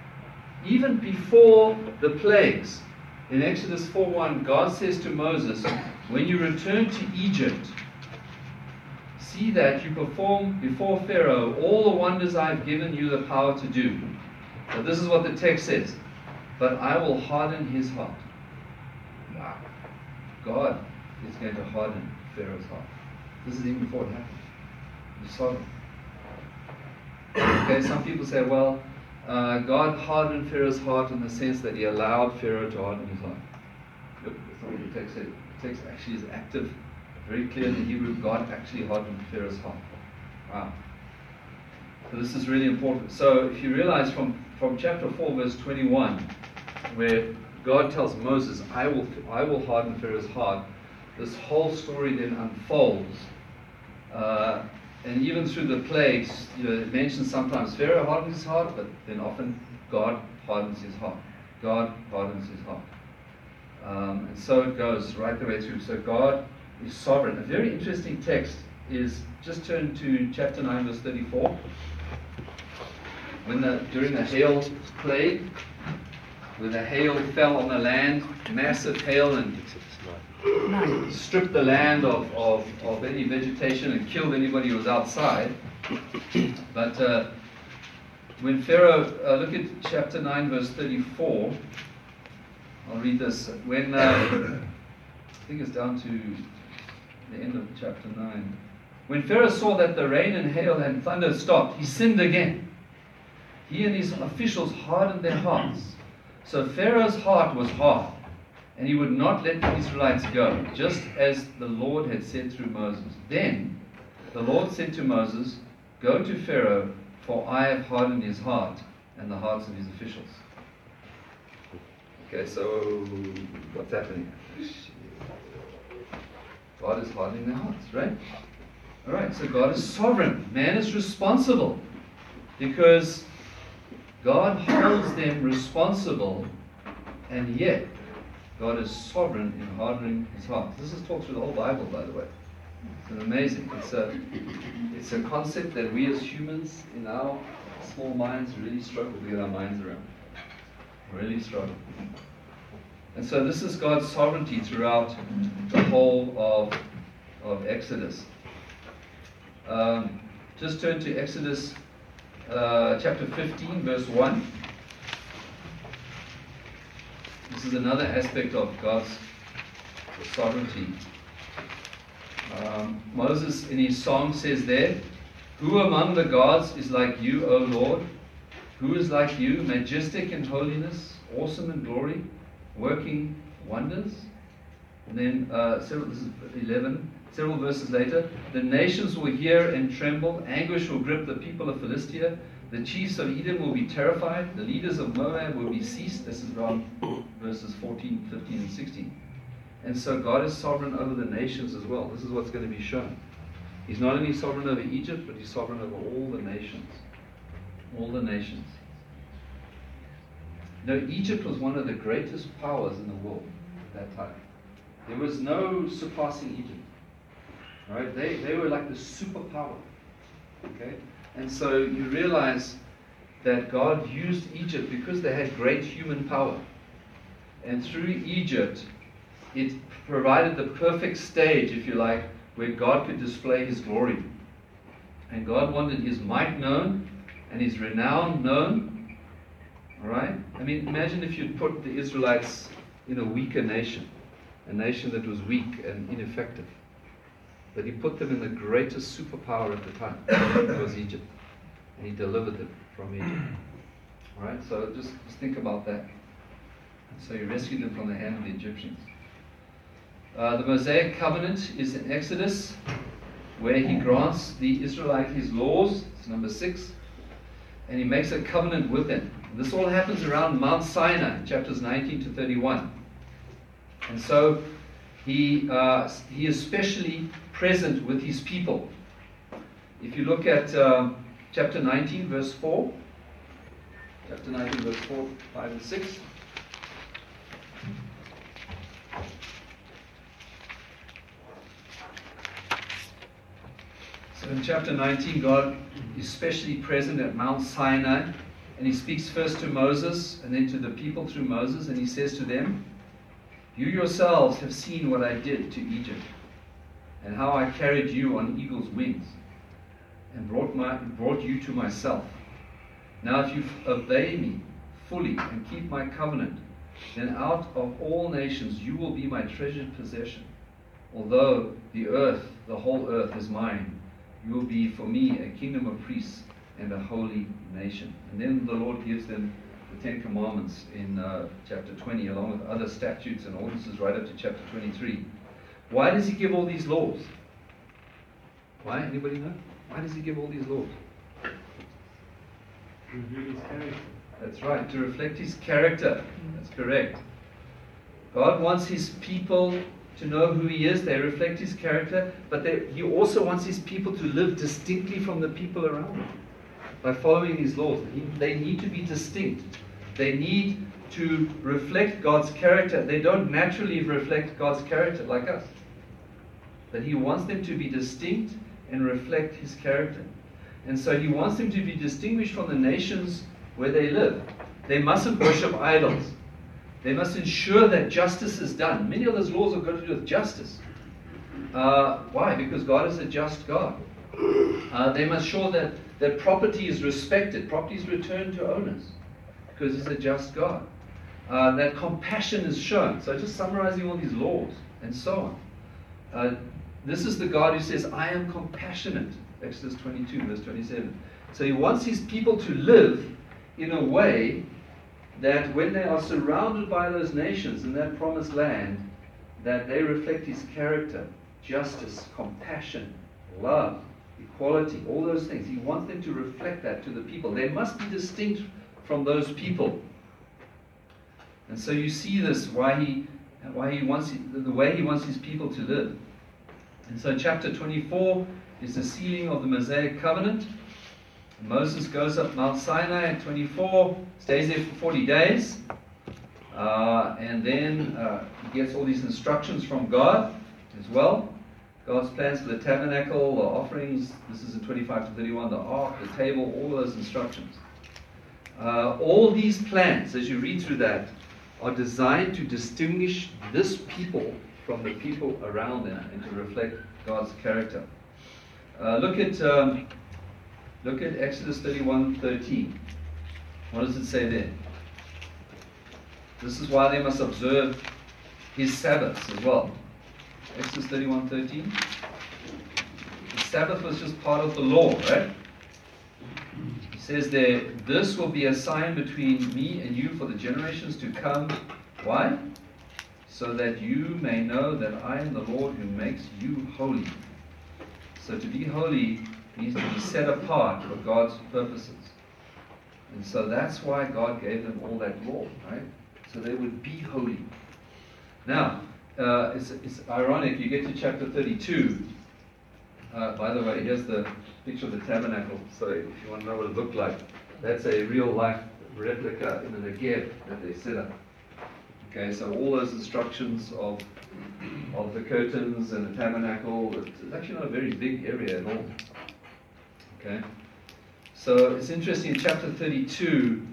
the plagues, in Exodus 4:1, God says to Moses, when you return to Egypt, see that you perform before Pharaoh all the wonders I've given you the power to do. So this is what the text says. But I will harden his heart. Wow. God is going to harden Pharaoh's heart. This is even before it happened. He's sovereign. Okay, some people say, well, God hardened Pharaoh's heart in the sense that he allowed Pharaoh to harden his heart. Look, that's not what the text said. The text actually is active. Very clear in the Hebrew, God actually hardened Pharaoh's heart. Wow. So this is really important. So if you realize from chapter 4, verse 21, where God tells Moses, I will harden Pharaoh's heart, this whole story then unfolds. And even through the plagues, it mentions sometimes Pharaoh hardens his heart, but then often God hardens his heart. God hardens his heart. And so it goes right the way through. So God is sovereign. A very interesting text is, just turn to chapter 9, verse 34. During the hail plague, when the hail fell on the land, massive hail, and stripped the land of any vegetation and killed anybody who was outside. But when Pharaoh, look at chapter 9, verse 34. I'll read this. When, I think it's down to the end of chapter 9. When Pharaoh saw that the rain and hail and thunder stopped, he sinned again. He and his officials hardened their hearts. So Pharaoh's heart was hard, and he would not let the Israelites go, just as the Lord had said through Moses. Then the Lord said to Moses, go to Pharaoh, for I have hardened his heart and the hearts of his officials. Okay, so what's happening? God is hardening their hearts, right? Alright, so God is sovereign. Man is responsible, because God holds them responsible, and yet God is sovereign in hardening his heart. This is taught through the whole Bible, by the way. It's amazing. It's a concept that we as humans in our small minds really struggle to get our minds around. Really struggle. And so this is God's sovereignty throughout the whole of Exodus. Just turn to Exodus chapter 15, verse 1. This is another aspect of God's sovereignty. Moses in his song says there, who among the gods is like you, O Lord? Who is like you, majestic in holiness, awesome in glory, working wonders? And then this is 11, several verses later, the nations will hear and tremble, anguish will grip the people of Philistia, the chiefs of Edom will be terrified, the leaders of Moab will be ceased. This is around verses 14, 15, and 16. And so God is sovereign over the nations as well. This is what's going to be shown. He's not only sovereign over Egypt, but he's sovereign over all the nations. All the nations. Egypt was one of the greatest powers in the world. at that time. There was no surpassing Egypt. Right? They were like the superpower. Okay? And so you realize that God used Egypt because they had great human power. And through Egypt, it provided the perfect stage, if you like, where God could display His glory. And God wanted His might known and His renown known. Alright? I mean, imagine if you'd put the Israelites in a weaker nation, a nation that was weak and ineffective. But He put them in the greatest superpower at the time. It was Egypt. And He delivered them from Egypt. Alright? So just think about that. So He rescued them from the hand of the Egyptians. The Mosaic covenant is in Exodus, where He grants the Israelite His laws. It's number 6. And He makes a covenant with them. And this all happens around Mount Sinai, chapters 19 to 31. And so He is specially present with His people. If you look at chapter 19, verse 4, chapter 19, verse 4, 5, and 6. So in chapter 19, God is specially present at Mount Sinai, and He speaks first to Moses and then to the people through Moses, and He says to them, "You yourselves have seen what I did to Egypt, and how I carried you on eagle's wings, and brought you to myself. Now if you obey me fully and keep my covenant, then out of all nations you will be my treasured possession. Although the earth, the whole earth is mine, you will be for me a kingdom of priests and a holy nation." And then the Lord gives them the 10 Commandments in chapter 20, along with other statutes and ordinances right up to chapter 23. Why does He give all these laws? Why? Anybody know? Why does He give all these laws? Reveal His character. That's right, to reflect His character. That's correct. God wants His people to know who He is. They reflect His character, but He also wants His people to live distinctly from the people around them by following His laws. They need to be distinct. They need to reflect God's character. They don't naturally reflect God's character like us. But He wants them to be distinct and reflect His character. And so He wants them to be distinguished from the nations where they live. They mustn't worship idols. They must ensure that justice is done. Many of those laws have got to do with justice. Why? Because God is a just God. They must ensure that property is respected. Property is returned to owners. Because He's a just God. That compassion is shown. So just summarizing all these laws and so on. This is the God who says, "I am compassionate." Exodus 22, verse 27. So He wants His people to live in a way that when they are surrounded by those nations in that promised land, that they reflect His character, justice, compassion, love, equality, all those things. He wants them to reflect that to the people. They must be distinct from those people. And so you see this, why he wants the way He wants His people to live. And so chapter 24 is the sealing of the Mosaic covenant. Moses goes up Mount Sinai at 24, stays there for 40 days, and then he gets all these instructions from God as well. God's plans for the tabernacle, the offerings, this is in 25 to 31, the ark, the table, all those instructions. All these plans, as you read through that, are designed to distinguish this people from the people around them and to reflect God's character. Look at Exodus 31:13. What does it say there? This is why they must observe His Sabbaths as well. Exodus 31:13. The Sabbath was just part of the law, right? It says there, "This will be a sign between me and you for the generations to come." Why? "So that you may know that I am the Lord who makes you holy." So to be holy needs to be set apart for God's purposes. And so that's why God gave them all that law, right? So they would be holy. Now, it's ironic, you get to chapter 32. By the way, here's the picture of the tabernacle. So if you want to know what it looked like, that's a real life replica in the Negev that they set up. Okay, so all those instructions of the curtains and the tabernacle, it's actually not a very big area at all. Okay, so it's interesting in chapter 32.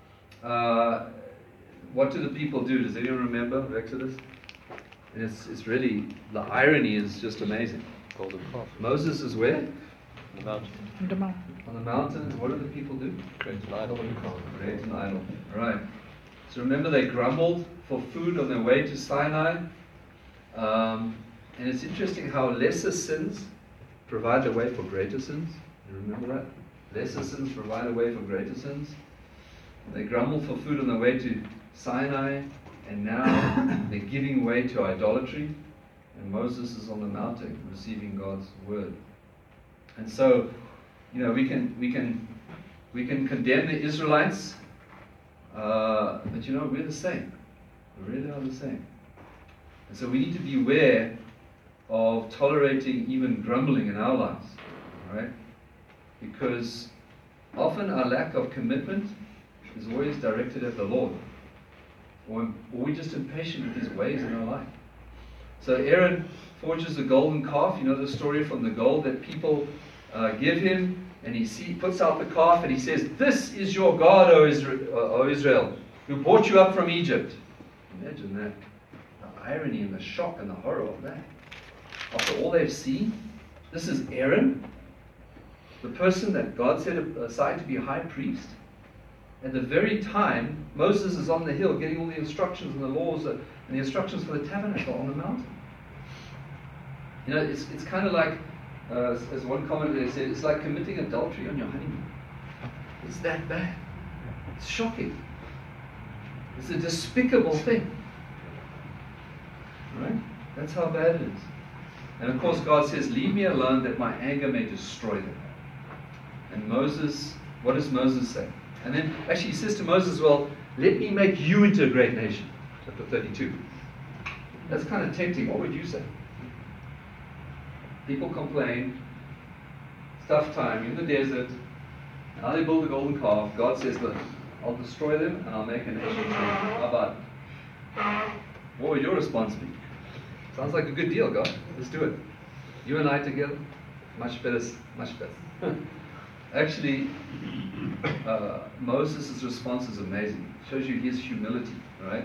What do the people do? Does anyone remember of Exodus? And it's really, the irony is just amazing. Golden calf. Moses is where? On the mountain. On the mountain. On the mountain. What do the people do? Create an idol. Create an idol. Right. So remember, they grumbled for food on their way to Sinai. And it's interesting how lesser sins provide the way for greater sins. You remember that? Lesser sins provide a way for greater sins. They grumbled for food on their way to Sinai, and now they're giving way to idolatry. And Moses is on the mountain receiving God's word. And so, we can condemn the Israelites, but we're the same. We really are the same. And so we need to be aware of tolerating even grumbling in our lives, right? Because often our lack of commitment is always directed at the Lord, or we're just impatient with His ways in our life. So Aaron forges a golden calf. You know the story from the gold that people give him, and he puts out the calf and he says, "This is your God, O Israel, who brought you up from Egypt." Imagine that. The irony and the shock and the horror of that. After all they've seen, this is Aaron, the person that God set aside to be high priest. At the very time, Moses is on the hill getting all the instructions and the laws and the instructions for the tabernacle on the mountain. It's kind of like, as one commentator said, it's like committing adultery on your honeymoon. It's that bad. It's shocking. It's a despicable thing. Right? That's how bad it is. And of course God says, "Leave me alone that my anger may destroy them." And Moses, what does Moses say? And then actually he says to Moses, "Well, let me make you into a great nation." Chapter 32. That's kind of tempting. What would you say? People complain. It's tough time in the desert. Now they build a golden calf. God says, "Look, I'll destroy them and I'll make a nation." How about it? What would your response be? Sounds like a good deal, God. Let's do it. You and I together, much better, much better. Actually, Moses' response is amazing. It shows you his humility, right?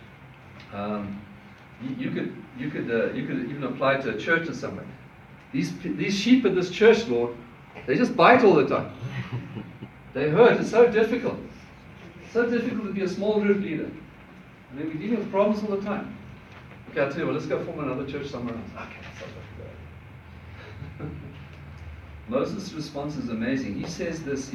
You could even apply to a church or somewhere. These sheep in this church, Lord, they just bite all the time. They hurt. It's so difficult. It's so difficult to be a small group leader. I mean, we're dealing with problems all the time. Okay, I'll tell you what, let's go form another church somewhere else. Okay, that sounds like a good idea. Moses' response is amazing. He says this,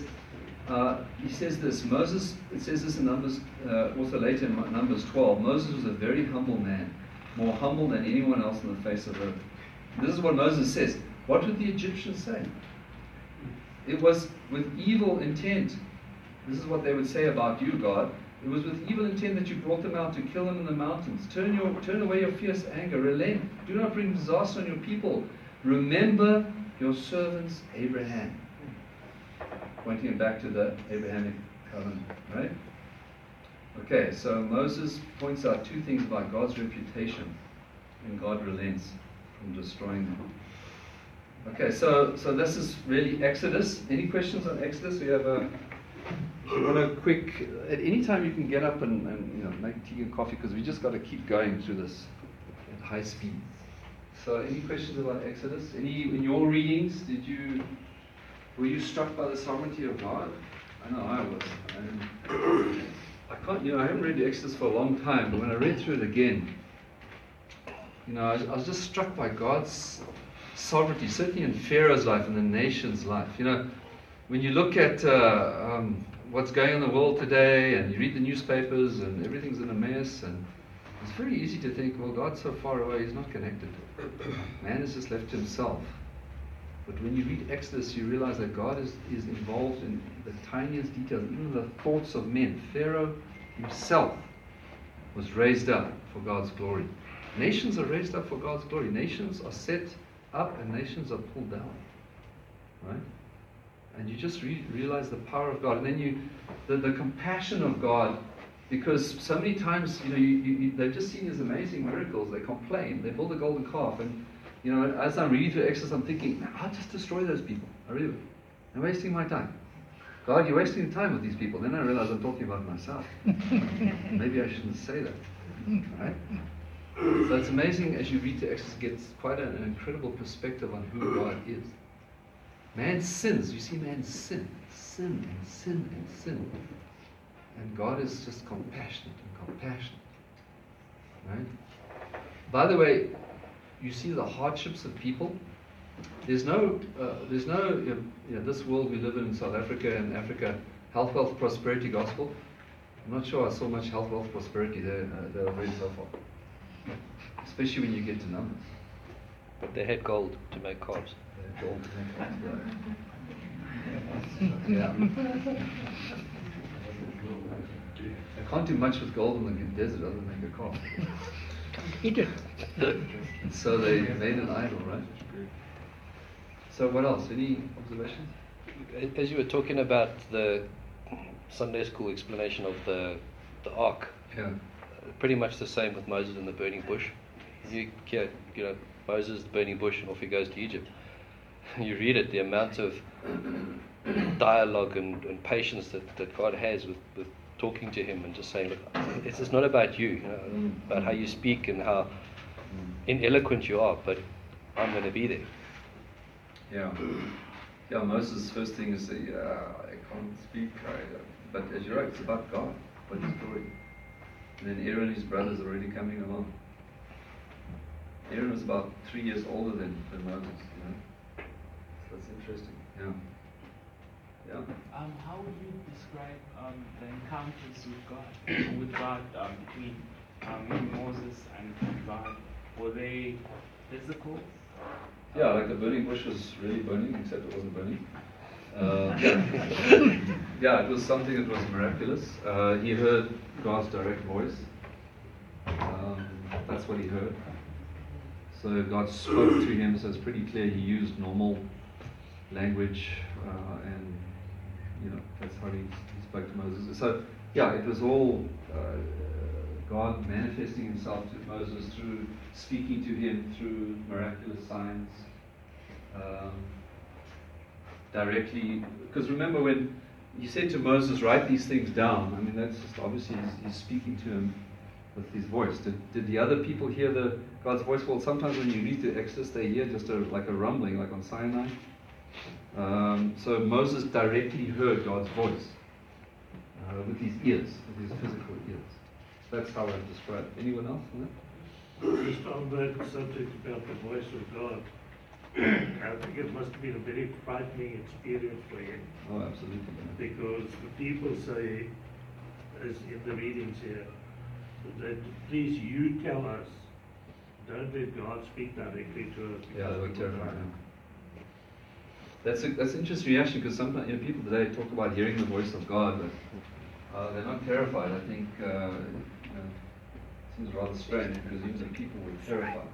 Moses, it says this in Numbers, also later in Numbers 12, Moses was a very humble man, more humble than anyone else on the face of the earth. This is what Moses says. What would the Egyptians say? It was with evil intent. This is what they would say about you, God. It was with evil intent that you brought them out to kill them in the mountains. Turn away your fierce anger. Relent. Do not bring disaster on your people. Remember your servants Abraham. Pointing it back to the Abrahamic covenant, right? Okay, so Moses points out two things about God's reputation, and God relents from destroying them. Okay, so this is really Exodus. Any questions on Exodus? We have a quick. At any time you can get up and make tea and coffee, because we just got to keep going through this at high speed. So, any questions about Exodus? Any in your readings? Were you struck by the sovereignty of God? I know I was. I can't. I haven't read Exodus for a long time, but when I read through it again, I was just struck by God's sovereignty, certainly in Pharaoh's life and the nation's life. When you look at what's going on in the world today, and you read the newspapers, and everything's in a mess, and it's very easy to think, well, God's so far away, He's not connected. Man is just left to himself. But when you read Exodus, you realize that God is involved in the tiniest details, even the thoughts of men. Pharaoh himself was raised up for God's glory. Nations are raised up for God's glory. Nations are set up and nations are pulled down. Right? And you just realize the power of God. And then the compassion of God Because so many times, they've just seen these amazing miracles. They complain. They build a golden calf, and as I'm reading through Exodus, I'm thinking, "Man, I'll just destroy those people. I really will. I'm wasting my time. God, you're wasting time with these people." Then I realize I'm talking about myself. Maybe I shouldn't say that, right? So it's amazing as you read the Exodus, it gets quite an incredible perspective on who God is. Man sins. You see man sin and sin and sin. And God is just compassionate and compassionate. Right? By the way, you see the hardships of people. There's no this world we live in South Africa and Africa, health, wealth, prosperity gospel. I'm not sure I saw much health, wealth, prosperity there already so far. Especially when you get to numbers. But they had gold to make carbs. They had gold to make carbs, right. Yeah. I can't do much with gold in the desert other than make a calf. Eat it. And so they made an idol, right? So what else? Any observations? As you were talking about the Sunday school explanation of the ark, Yeah. Pretty much the same with Moses and the burning bush. You hear, Moses, the burning bush, and off he goes to Egypt. You read it, the amount of dialogue and patience that God has with talking to him and just saying, look, it's not about you, about how you speak and how ineloquent you are, but I'm going to be there. Yeah. Yeah, Moses' first thing is say, I can't speak, but as you're right, it's about God, what he's doing. And then Aaron and his brothers are already coming along. Aaron was about 3 years older than Moses, So that's interesting. Yeah. Yeah. How would you describe the encounters with God between Moses and God? Were they physical? Yeah, like the burning bush was really burning, except it wasn't burning. Yeah, it was something that was miraculous. He heard God's direct voice. That's what he heard. So God spoke to him, so it's pretty clear he used normal language, and that's how he spoke to Moses. So yeah, it was all God manifesting himself to Moses through speaking to him through miraculous signs, directly. Because remember when he said to Moses, write these things down, I mean that's just obviously he's speaking to him with his voice. Did the other people hear God's voice? Well, sometimes when you read the Exodus, they hear just like a rumbling, like on Sinai. So Moses directly heard God's voice with his ears, with his physical ears. That's how I describe it. Anyone else on that? Just on that subject about the voice of God, I think it must have been a very frightening experience for him. Oh, absolutely. Yeah. Because the people say, as in the readings here, that please you tell us, don't let God speak directly to us. Yeah, they were terrified. That's an interesting reaction, because sometimes people today talk about hearing the voice of God, but they're not terrified. I think it seems rather strange, because even the people were terrified.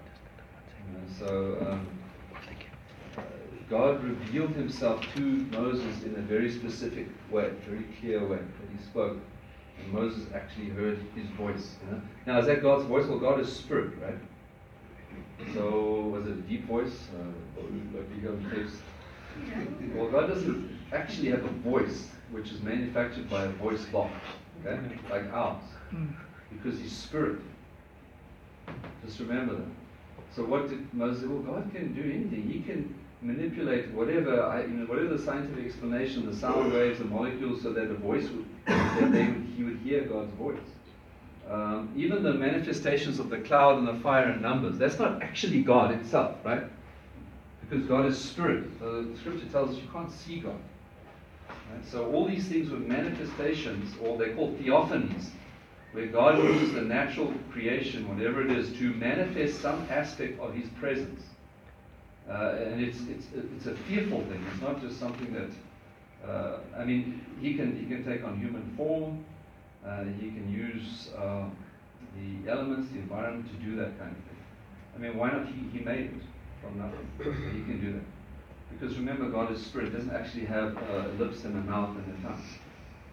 God revealed himself to Moses in a very specific way, very clear way, that he spoke. And Moses actually heard his voice. Now, is that God's voice? Well, God is spirit, right? So, was it a deep voice? Like you go taste? Well, God doesn't actually have a voice which is manufactured by a voice box, okay? Like ours, because he's spirit. Just remember that. So what did Moses say? Well, God can do anything. He can manipulate whatever the scientific explanation, the sound waves, the molecules, so that he would hear God's voice. Even the manifestations of the cloud and the fire and numbers, that's not actually God himself, right? Because God is spirit. So the scripture tells us you can't see God. Right? So all these things were manifestations, or they're called theophanies, where God uses the natural creation, whatever it is, to manifest some aspect of his presence. And it's a fearful thing. It's not just something that, he can take on human form. He can use the elements, the environment to do that kind of thing. I mean, why not? He made it from nothing. So he can do that. Because remember, God is spirit. It doesn't actually have lips and a mouth and a tongue. Like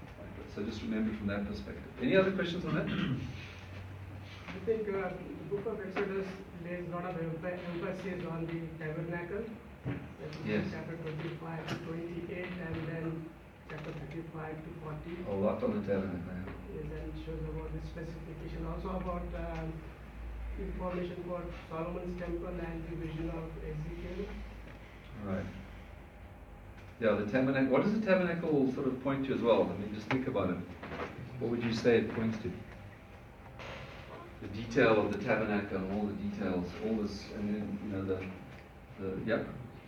So just remember from that perspective. Any other questions on that? I think the book of Exodus lays a lot of emphasis on the tabernacle. Yes. Chapter 25 to 28, and then chapter 35 to 40. A lot on the tabernacle. Yes, and it shows about the specification, also about information for Solomon's temple and the vision of Ezekiel. Right. Yeah, the tabernacle. What does the tabernacle sort of point to as well? I mean, just think about it. What would you say it points to? The detail of the tabernacle and all the details, all this, and then yeah.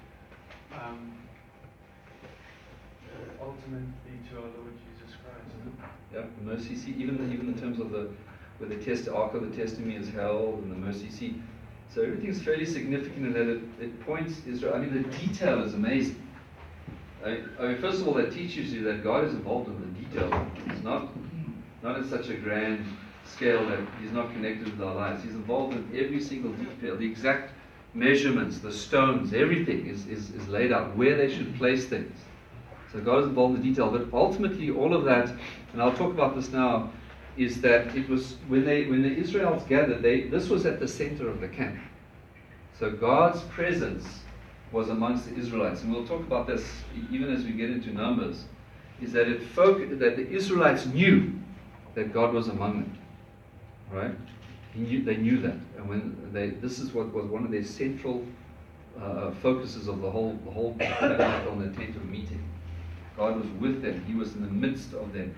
Ultimately to our Lord Jesus Christ. Yeah, the mercy seat. Even in terms of where the Ark of the Testimony is held and the mercy seat. So everything's fairly significant in that it points Israel. I mean, the detail is amazing. I mean, first of all, that teaches you that God is involved in the detail. It's not at such a grand scale that He's not connected with our lives. He's involved in every single detail, the exact measurements, the stones, everything is laid out, where they should place things. So God is involved in the detail. But ultimately, all of that, and I'll talk about this now, is that it was when the Israelites gathered, this was at the center of the camp. So God's presence was amongst the Israelites, and we'll talk about this even as we get into Numbers. Is that that the Israelites knew that God was among them, right? They knew that, and this is what was one of their central focuses of the whole tabernacle and the tent of meeting. God was with them; He was in the midst of them.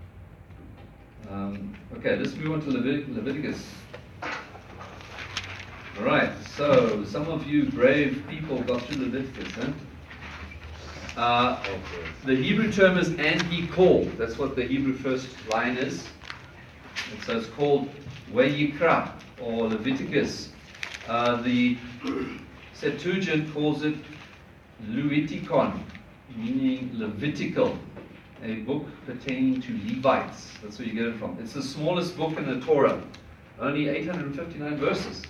Okay, let's move on to Leviticus. All right, so some of you brave people got through Leviticus, huh? The Hebrew term is "and he called." That's what the Hebrew first line is. And so it's called Vayikra or Leviticus. The Septuagint calls it Leviticon, meaning Levitical, a book pertaining to Levites. That's where you get it from. It's the smallest book in the Torah, only 859 verses.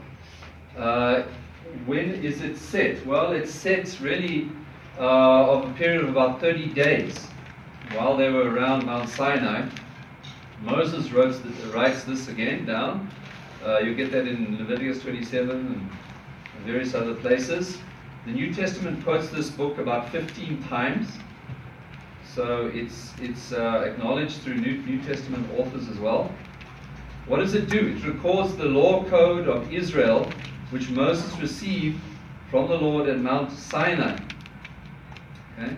When is it set? Well, it's set really of a period of about 30 days while they were around Mount Sinai. Moses writes this again down. You get that in Leviticus 27 and various other places. The New Testament quotes this book about 15 times. So it's acknowledged through New Testament authors as well. What does it do? It records the law code of Israel, which Moses received from the Lord at Mount Sinai. Okay?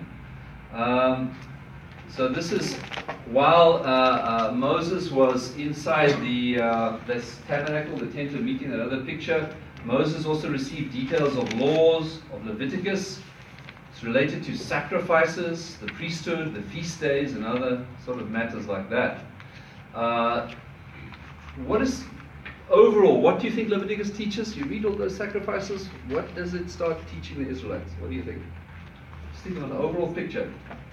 So this is while Moses was inside this tabernacle, the tent of meeting, that other picture. Moses also received details of laws of Leviticus. It's related to sacrifices, the priesthood, the feast days, and other sort of matters like that. Overall, what do you think Leviticus teaches? You read all those sacrifices, what does it start teaching the Israelites? What do you think? Just think of an overall picture.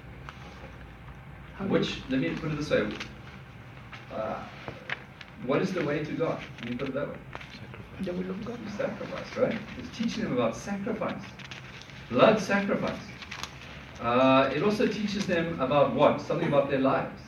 Let me put it this way. What is the way to God? Let me put it that way. The will of God. Sacrifice, right? It's teaching them about sacrifice. Blood sacrifice. It also teaches them about what? Something about their lives.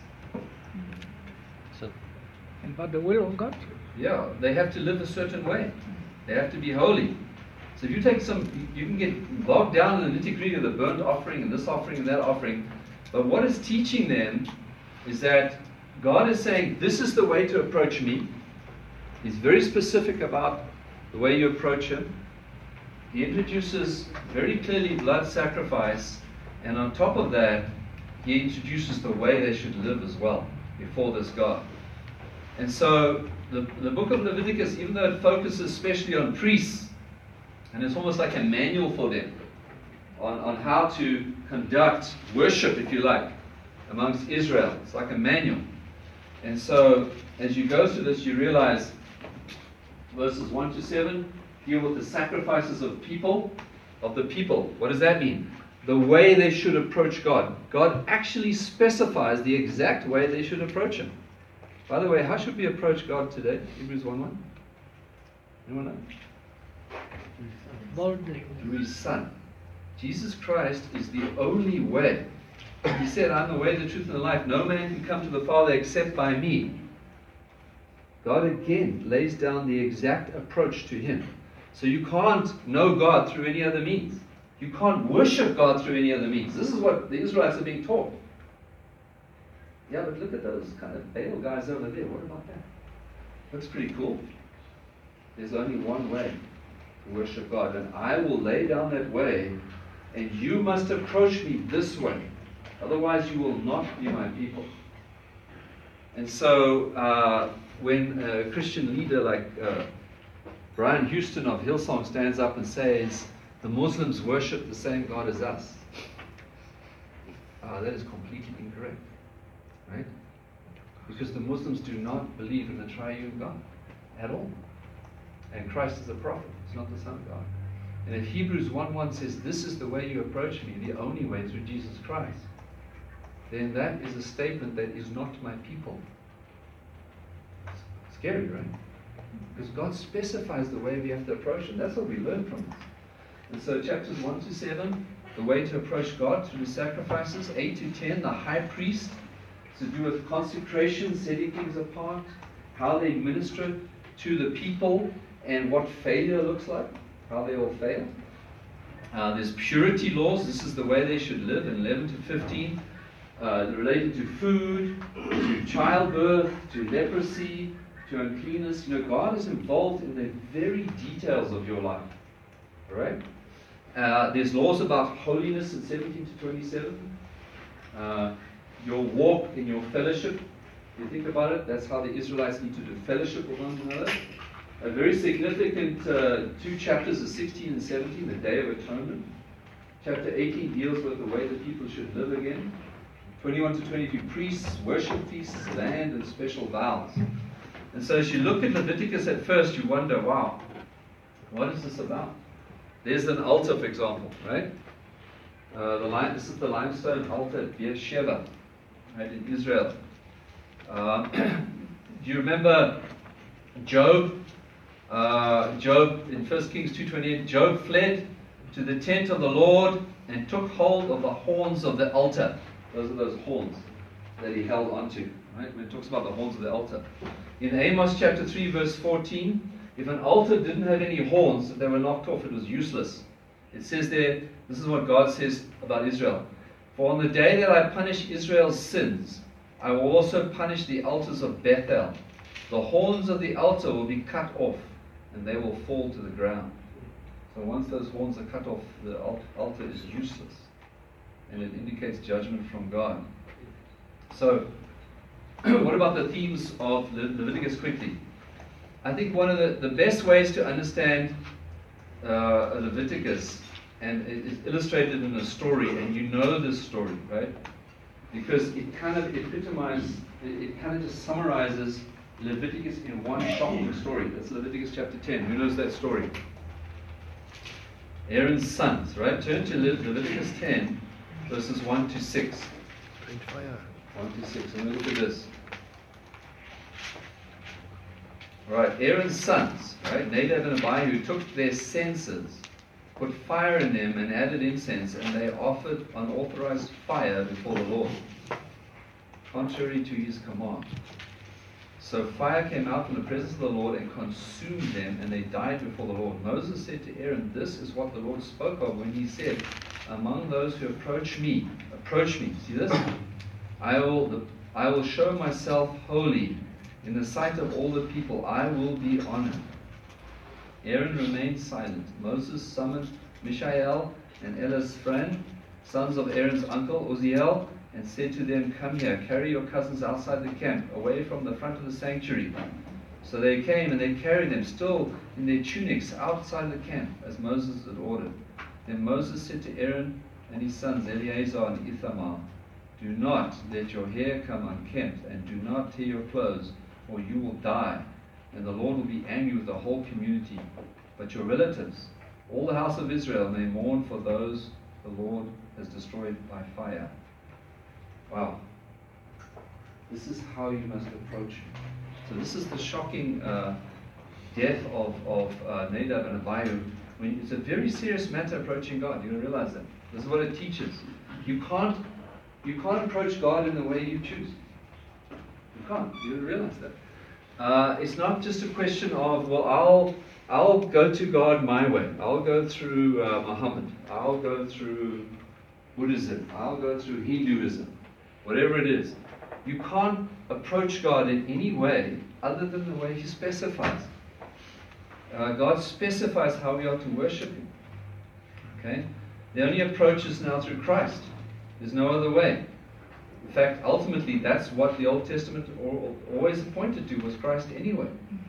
And about the will of God. Yeah, they have to live a certain way. They have to be holy. So if you take you can get bogged down in the nitty-gritty of the burnt offering and this offering and that offering. But what it's teaching them is that God is saying, this is the way to approach me. He's very specific about the way you approach Him. He introduces very clearly blood sacrifice, and on top of that, He introduces the way they should live as well before this God. And so the book of Leviticus, even though it focuses especially on priests, and it's almost like a manual for them on how to conduct worship, if you like, amongst Israel. It's like a manual. And so as you go through this, you realize verses 1 to 7 deal with the sacrifices of the people. What does that mean? The way they should approach God. God actually specifies the exact way they should approach Him. By the way, how should we approach God today? Hebrews 1:1. Anyone know? Boldly. Through His Son. Jesus Christ is the only way He said, I'm the way, the truth, and the life. No man can come to the Father except by me. God again lays down the exact approach to Him. So you can't know God through any other means. You can't worship God through any other means. This is what the Israelites are being taught. Yeah, but look at those kind of Baal guys over there. What about that? Looks pretty cool. There's only one way to worship God, and I will lay down that way, and you must approach me this way. Otherwise, you will not be my people. And so, when a Christian leader like Brian Houston of Hillsong stands up and says, the Muslims worship the same God as us, that is completely incorrect. Right? Because the Muslims do not believe in the triune God at all. And Christ is a prophet, he's not the Son of God. And if Hebrews 1:1 says, this is the way you approach me, the only way through Jesus Christ, then that is a statement that is not my people. Scary, right? Because God specifies the way we have to approach Him. That's what we learn from this. And so chapters 1 to 7, the way to approach God through sacrifices. 8 to 10, the high priest, to do with consecration, setting things apart, how they minister to the people, and what failure looks like, how they all fail. There's purity laws. This is the way they should live in 11 to 15. Related to food, to childbirth, to leprosy, to uncleanness. You know, God is involved in the very details of your life. Alright? There's laws about holiness in 17 to 27. Your walk in your fellowship. If you think about it, that's how the Israelites need to do fellowship with one another. A very significant 2 chapters are 16 and 17, the Day of Atonement. Chapter 18 deals with the way the people should live again. 21 to 22, priests, worship feasts, land, and special vows. And so as you look at Leviticus at first, you wonder, wow, what is this about? There's an altar, for example, right? This is the limestone altar at Beersheba, right, in Israel. Do you remember Job? Job, in 1 Kings 2:28, Job fled to the tent of the Lord and took hold of the horns of the altar. Those are those horns that he held onto. Right? When it talks about the horns of the altar. In Amos chapter 3 verse 14, if an altar didn't have any horns, if they were knocked off, it was useless. It says there, this is what God says about Israel. For on the day that I punish Israel's sins, I will also punish the altars of Bethel. The horns of the altar will be cut off, and they will fall to the ground. So once those horns are cut off, the altar is useless. And it indicates judgment from God. So, what about the themes of Leviticus quickly? I think one of the best ways to understand Leviticus, and it is illustrated in a story, and you know this story, right? Because it kind of just summarizes Leviticus in one shocking story. That's Leviticus chapter 10. Who knows that story? Aaron's sons, right? Turn to Leviticus 10, verses 1 to 6. 1 to 6. And look at this. Right, Aaron's sons, right? Nadab and Abihu took their censers, put fire in them, and added incense, and they offered unauthorized fire before the Lord, contrary to His command. So fire came out from the presence of the Lord and consumed them, and they died before the Lord. Moses said to Aaron, this is what the Lord spoke of when He said, among those who approach me, see this? I will show myself holy in the sight of all the people. I will be honored. Aaron remained silent. Moses summoned Mishael and Elazaphan, sons of Aaron's uncle Uzziel, and said to them, come here, carry your cousins outside the camp, away from the front of the sanctuary. So they came, and they carried them, still in their tunics, outside the camp, as Moses had ordered. Then Moses said to Aaron and his sons, Eleazar and Ithamar, do not let your hair come unkempt, and do not tear your clothes, or you will die, and the Lord will be angry with the whole community. But your relatives, all the house of Israel, may mourn for those the Lord has destroyed by fire. Wow. This is how you must approach it. So this is the shocking death of Nadab and Abihu. It's a very serious matter approaching God. You're going to realize that. This is what it teaches. You can't You can't approach God in the way you choose. You can't. You realize that. It's not just a question of, well, I'll go to God my way. I'll go through Muhammad. I'll go through Buddhism. I'll go through Hinduism. Whatever it is. You can't approach God in any way other than the way He specifies. God specifies how we are to worship Him. Okay? The only approach is now through Christ. There's no other way. In fact, ultimately, that's what the Old Testament always pointed to, was Christ anyway.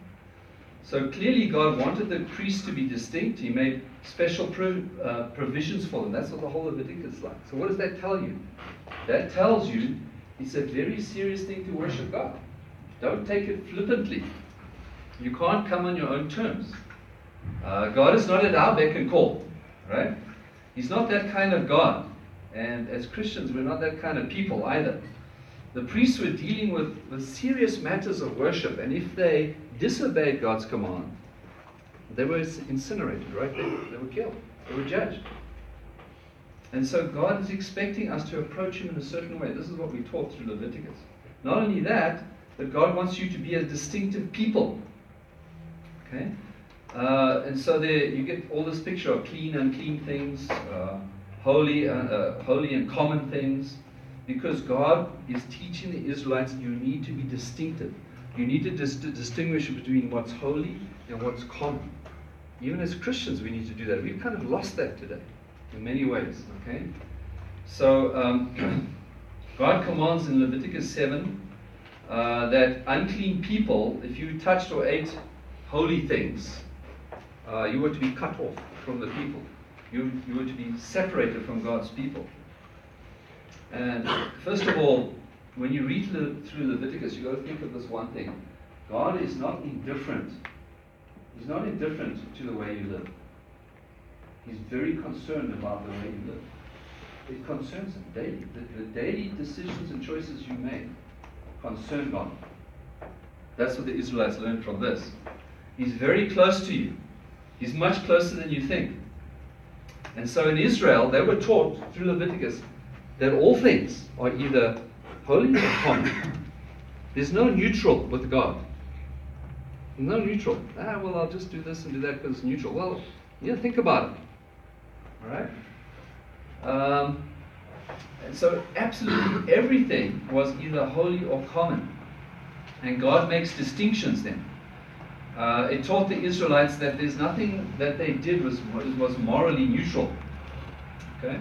So clearly God wanted the priests to be distinct. He made special provisions for them. That's what the whole Leviticus is like. So what does that tell you? That tells you it's a very serious thing to worship God. Don't take it flippantly. You can't come on your own terms. God is not at our beck and call. Right? He's not that kind of God. And as Christians, we're not that kind of people either. The priests were dealing with serious matters of worship, and if they disobeyed God's command, they were incinerated, right? They were killed. They were judged. And so God is expecting us to approach Him in a certain way. This is what we taught through Leviticus. Not only that, but God wants you to be a distinctive people. Okay? And so there you get all this picture of clean, unclean things, holy and common things, because God is teaching the Israelites you need to be distinctive. You need to distinguish between what's holy and what's common. Even as Christians, we need to do that. We've kind of lost that today in many ways. Okay, so God commands in Leviticus 7 that unclean people, if you touched or ate holy things, you were to be cut off from the people. You were to be separated from God's people. And first of all, when you read through Leviticus, you've got to think of this one thing. God is not indifferent. He's not indifferent to the way you live. He's very concerned about the way you live. It concerns Him daily. The daily decisions and choices you make concern God. That's what the Israelites learned from this. He's very close to you. He's much closer than you think. And so in Israel, they were taught through Leviticus that all things are either holy or common. There's no neutral with God. There's no neutral. Well, I'll just do this and do that because it's neutral. Well, think about it. All right? And so absolutely everything was either holy or common. And God makes distinctions then. It taught the Israelites that there's nothing that they did was morally neutral. Okay?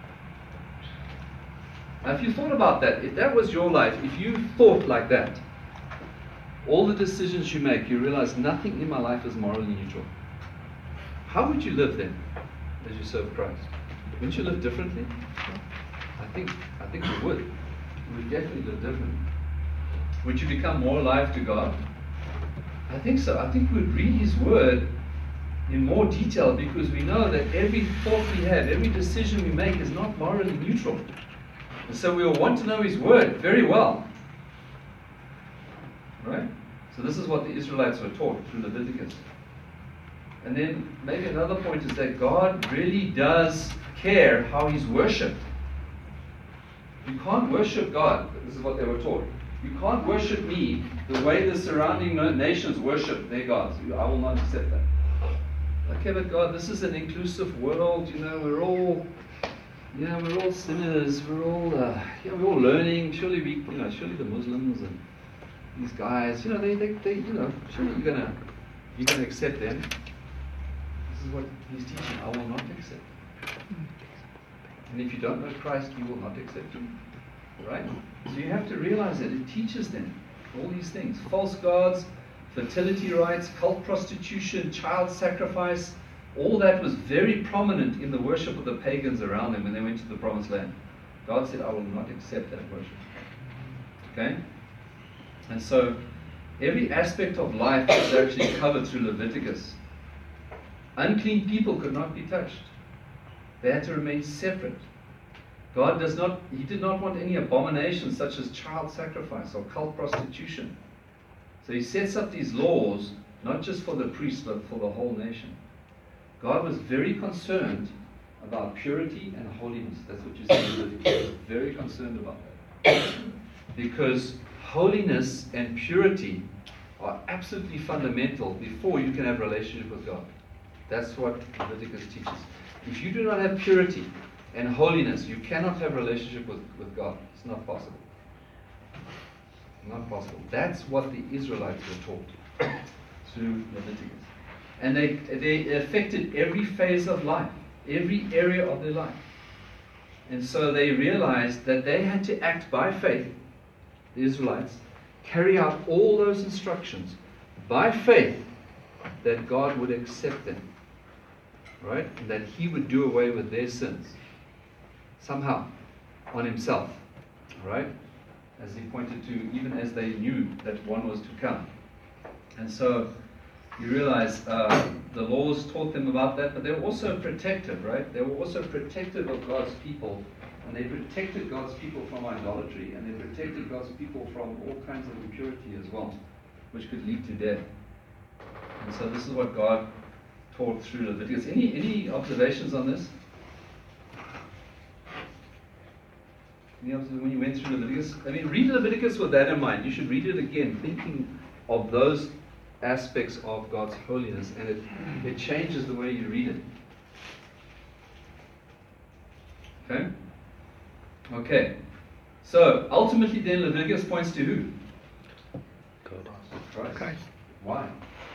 Now, if you thought about that, if that was your life, if you thought like that, all the decisions you make, you realize nothing in my life is morally neutral. How would you live then, as you serve Christ? Wouldn't you live differently? I think you would. You would definitely live differently. Would you become more alive to God? I think so. I think we'd read His Word in more detail because we know that every thought we have, every decision we make is not morally neutral. And so we will want to know His Word very well. Right? So this is what the Israelites were taught through Leviticus. And then maybe another point is that God really does care how He's worshipped. You can't worship God. This is what they were taught. You can't worship me the way the surrounding nations worship their gods. I will not accept that. Okay, but God, this is an inclusive world. We're all sinners. We're all learning. Surely surely the Muslims and these guys, surely you're gonna accept them. This is what He's teaching. I will not accept. And if you don't know Christ, you will not accept Him. Right? So you have to realize that it teaches them all these things. False gods, fertility rites, cult prostitution, child sacrifice, all that was very prominent in the worship of the pagans around them when they went to the promised land. God said, I will not accept that worship. Okay? And so every aspect of life is actually covered through Leviticus. Unclean people could not be touched. They had to remain separate. God He did not want any abominations such as child sacrifice or cult prostitution. So He sets up these laws, not just for the priests, but for the whole nation. God was very concerned about purity and holiness. That's what you see in Leviticus. Very concerned about that. Because holiness and purity are absolutely fundamental before you can have a relationship with God. That's what Leviticus teaches. If you do not have purity and holiness, you cannot have a relationship with God. It's not possible. Not possible. That's what the Israelites were taught through Leviticus. And they affected every phase of life, every area of their life. And so they realized that they had to act by faith, the Israelites, carry out all those instructions by faith that God would accept them. Right? And that He would do away with their sins. Somehow. On Himself. Right? As He pointed to, even as they knew that one was to come. And so you realize the laws taught them about that, but they were also protective, right? They were also protective of God's people, and they protected God's people from idolatry, and they protected God's people from all kinds of impurity as well, which could lead to death. And so this is what God taught through Leviticus. Any observations on this? When you went through Leviticus? I mean, read Leviticus with that in mind. You should read it again, thinking of those aspects of God's holiness, and it changes the way you read it. Okay? Okay. So, ultimately then Leviticus points to who? God. Christ. Why?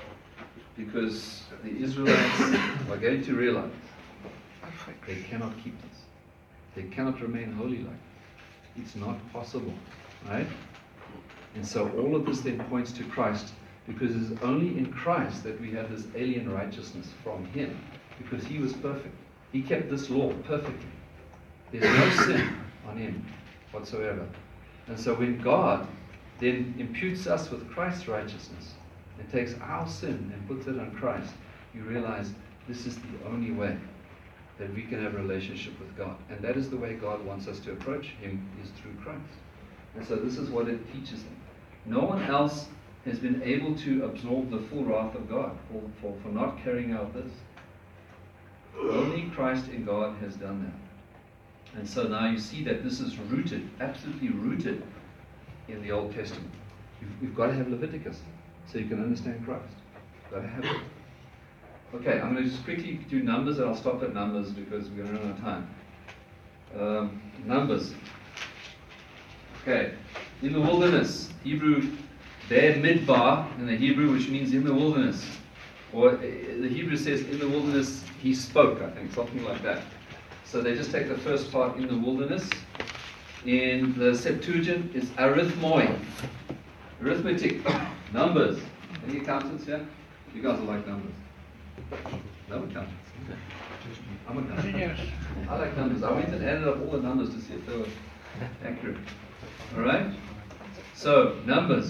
Because the Israelites are going to realize they cannot keep this. They cannot remain holy like it. It's not possible. Right? And so all of this then points to Christ, because it is only in Christ that we have this alien righteousness from Him, because He was perfect. He kept this law perfectly. There's no sin on Him whatsoever. And so when God then imputes us with Christ's righteousness and takes our sin and puts it on Christ, you realize this is the only way that we can have a relationship with God. And that is the way God wants us to approach Him, is through Christ. And so this is what it teaches them. No one else has been able to absorb the full wrath of God for not carrying out this. Only Christ in God has done that. And so now you see that this is rooted, absolutely rooted in the Old Testament. You've got to have Leviticus so you can understand Christ. You've got to have it. Okay, I'm going to just quickly do Numbers, and I'll stop at Numbers because we're going to run out of time. Numbers. Okay, in the wilderness, Hebrew, Be'er Midbar in the Hebrew, which means in the wilderness. Or the Hebrew says in the wilderness He spoke, I think, something like that. So they just take the first part, in the wilderness. In the Septuagint, it's arithmoi, arithmetic, numbers. Any accountants here? You guys are like numbers. No accountants. I'm an accountant. Yes. I like numbers. I went and added up all the numbers to see if they were accurate. Alright? So, numbers.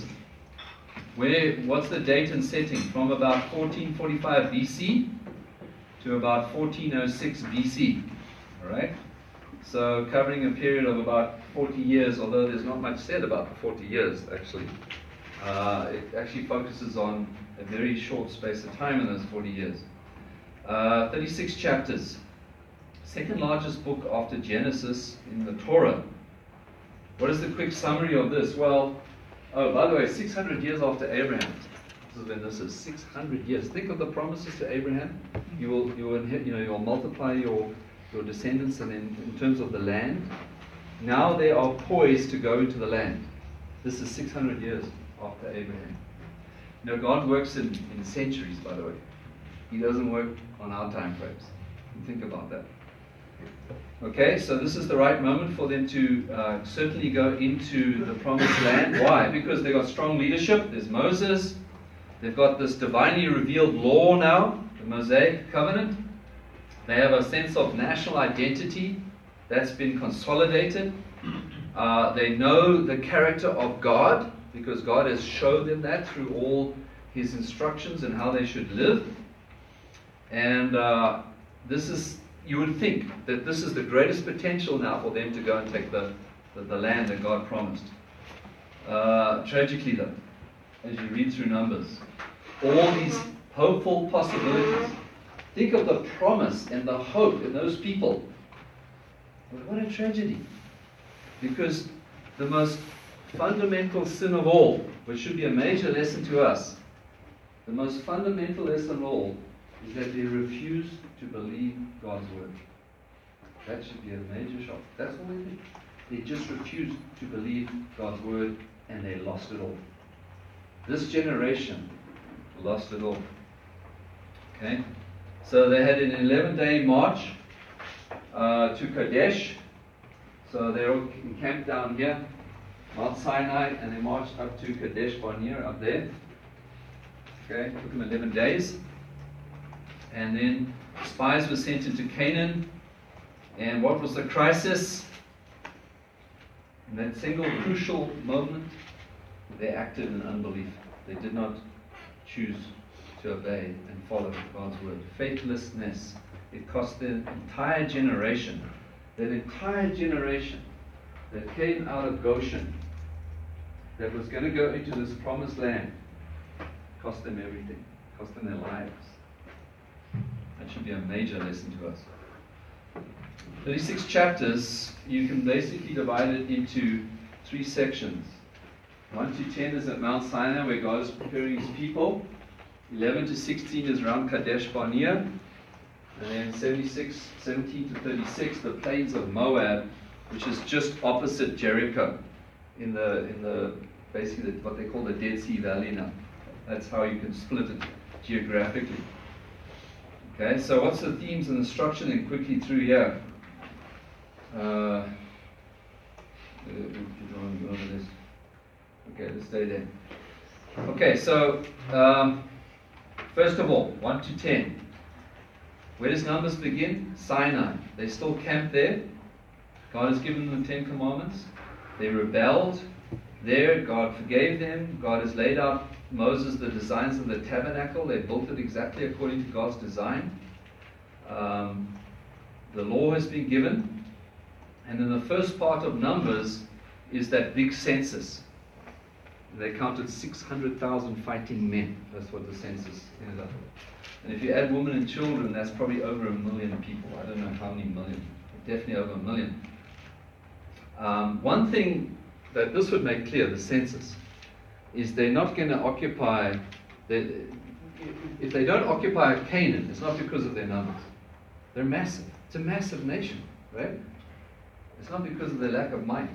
What's the date and setting? From about 1445 BC to about 1406 BC. Alright? So, covering a period of about 40 years, although there's not much said about the 40 years, actually. It actually focuses on a very short space of time in those 40 years. 36 chapters. Second largest book after Genesis in the Torah. What is the quick summary of this? Well, by the way, 600 years after Abraham. This is when this is 600 years. Think of the promises to Abraham. You will multiply your descendants, and in terms of the land. Now they are poised to go into the land. This is 600 years after Abraham. God works in centuries, by the way. He doesn't work on our time frames. Think about that. Okay, so this is the right moment for them to certainly go into the promised land. Why? Because they've got strong leadership. There's Moses. They've got this divinely revealed law now, the Mosaic covenant. They have a sense of national identity that's been consolidated. They know the character of God, because God has showed them that through all His instructions and how they should live. And you would think that this is the greatest potential now for them to go and take the land that God promised. Tragically though, as you read through Numbers, all these hopeful possibilities Think of the promise and the hope in those people. But what a tragedy. Because the most fundamental sin of all, which should be a major lesson to us, the most fundamental lesson of all is that they refuse to believe God's word. That should be a major shock. That's all they did. They just refused to believe God's word, and they lost it all. This generation lost it all. Okay? So they had an 11-day march to Kadesh. So they all encamped down here, Mount Sinai, and they marched up to Kadesh Barnea up there. Okay, took them 11 days. And then spies were sent into Canaan. And what was the crisis? In that single crucial moment, they acted in unbelief. They did not choose to obey and follow God's word. Faithlessness. It cost the entire generation. That entire generation that came out of Goshen, that was going to go into this promised land, cost them everything. Cost them their lives. That should be a major lesson to us. 36 chapters, you can basically divide it into 3 sections. 1 to 10 is at Mount Sinai, where God is preparing his people. 11 to 16 is around Kadesh Barnea. And then 17 to 36, the plains of Moab, which is just opposite Jericho, in the basically what they call the Dead Sea Valley now. That's how you can split it geographically. Okay, so what's the themes and the structure then quickly through here? Okay, let's stay there. Okay, so first of all, 1 to 10. Where does Numbers begin? Sinai. They still camp there. God has given them the 10 Commandments. They rebelled. There, God forgave them. God has laid out Moses the designs of the tabernacle. They built it exactly according to God's design. The law has been given. And then the first part of Numbers is that big census. They counted 600,000 fighting men. That's what the census ended up with. And if you add women and children, that's probably over 1 million people. I don't know how many million. Definitely over 1 million. One thing that this would make clear, the census, is they're not going to occupy... If they don't occupy Canaan, it's not because of their numbers. They're massive. It's a massive nation, right? It's not because of their lack of might.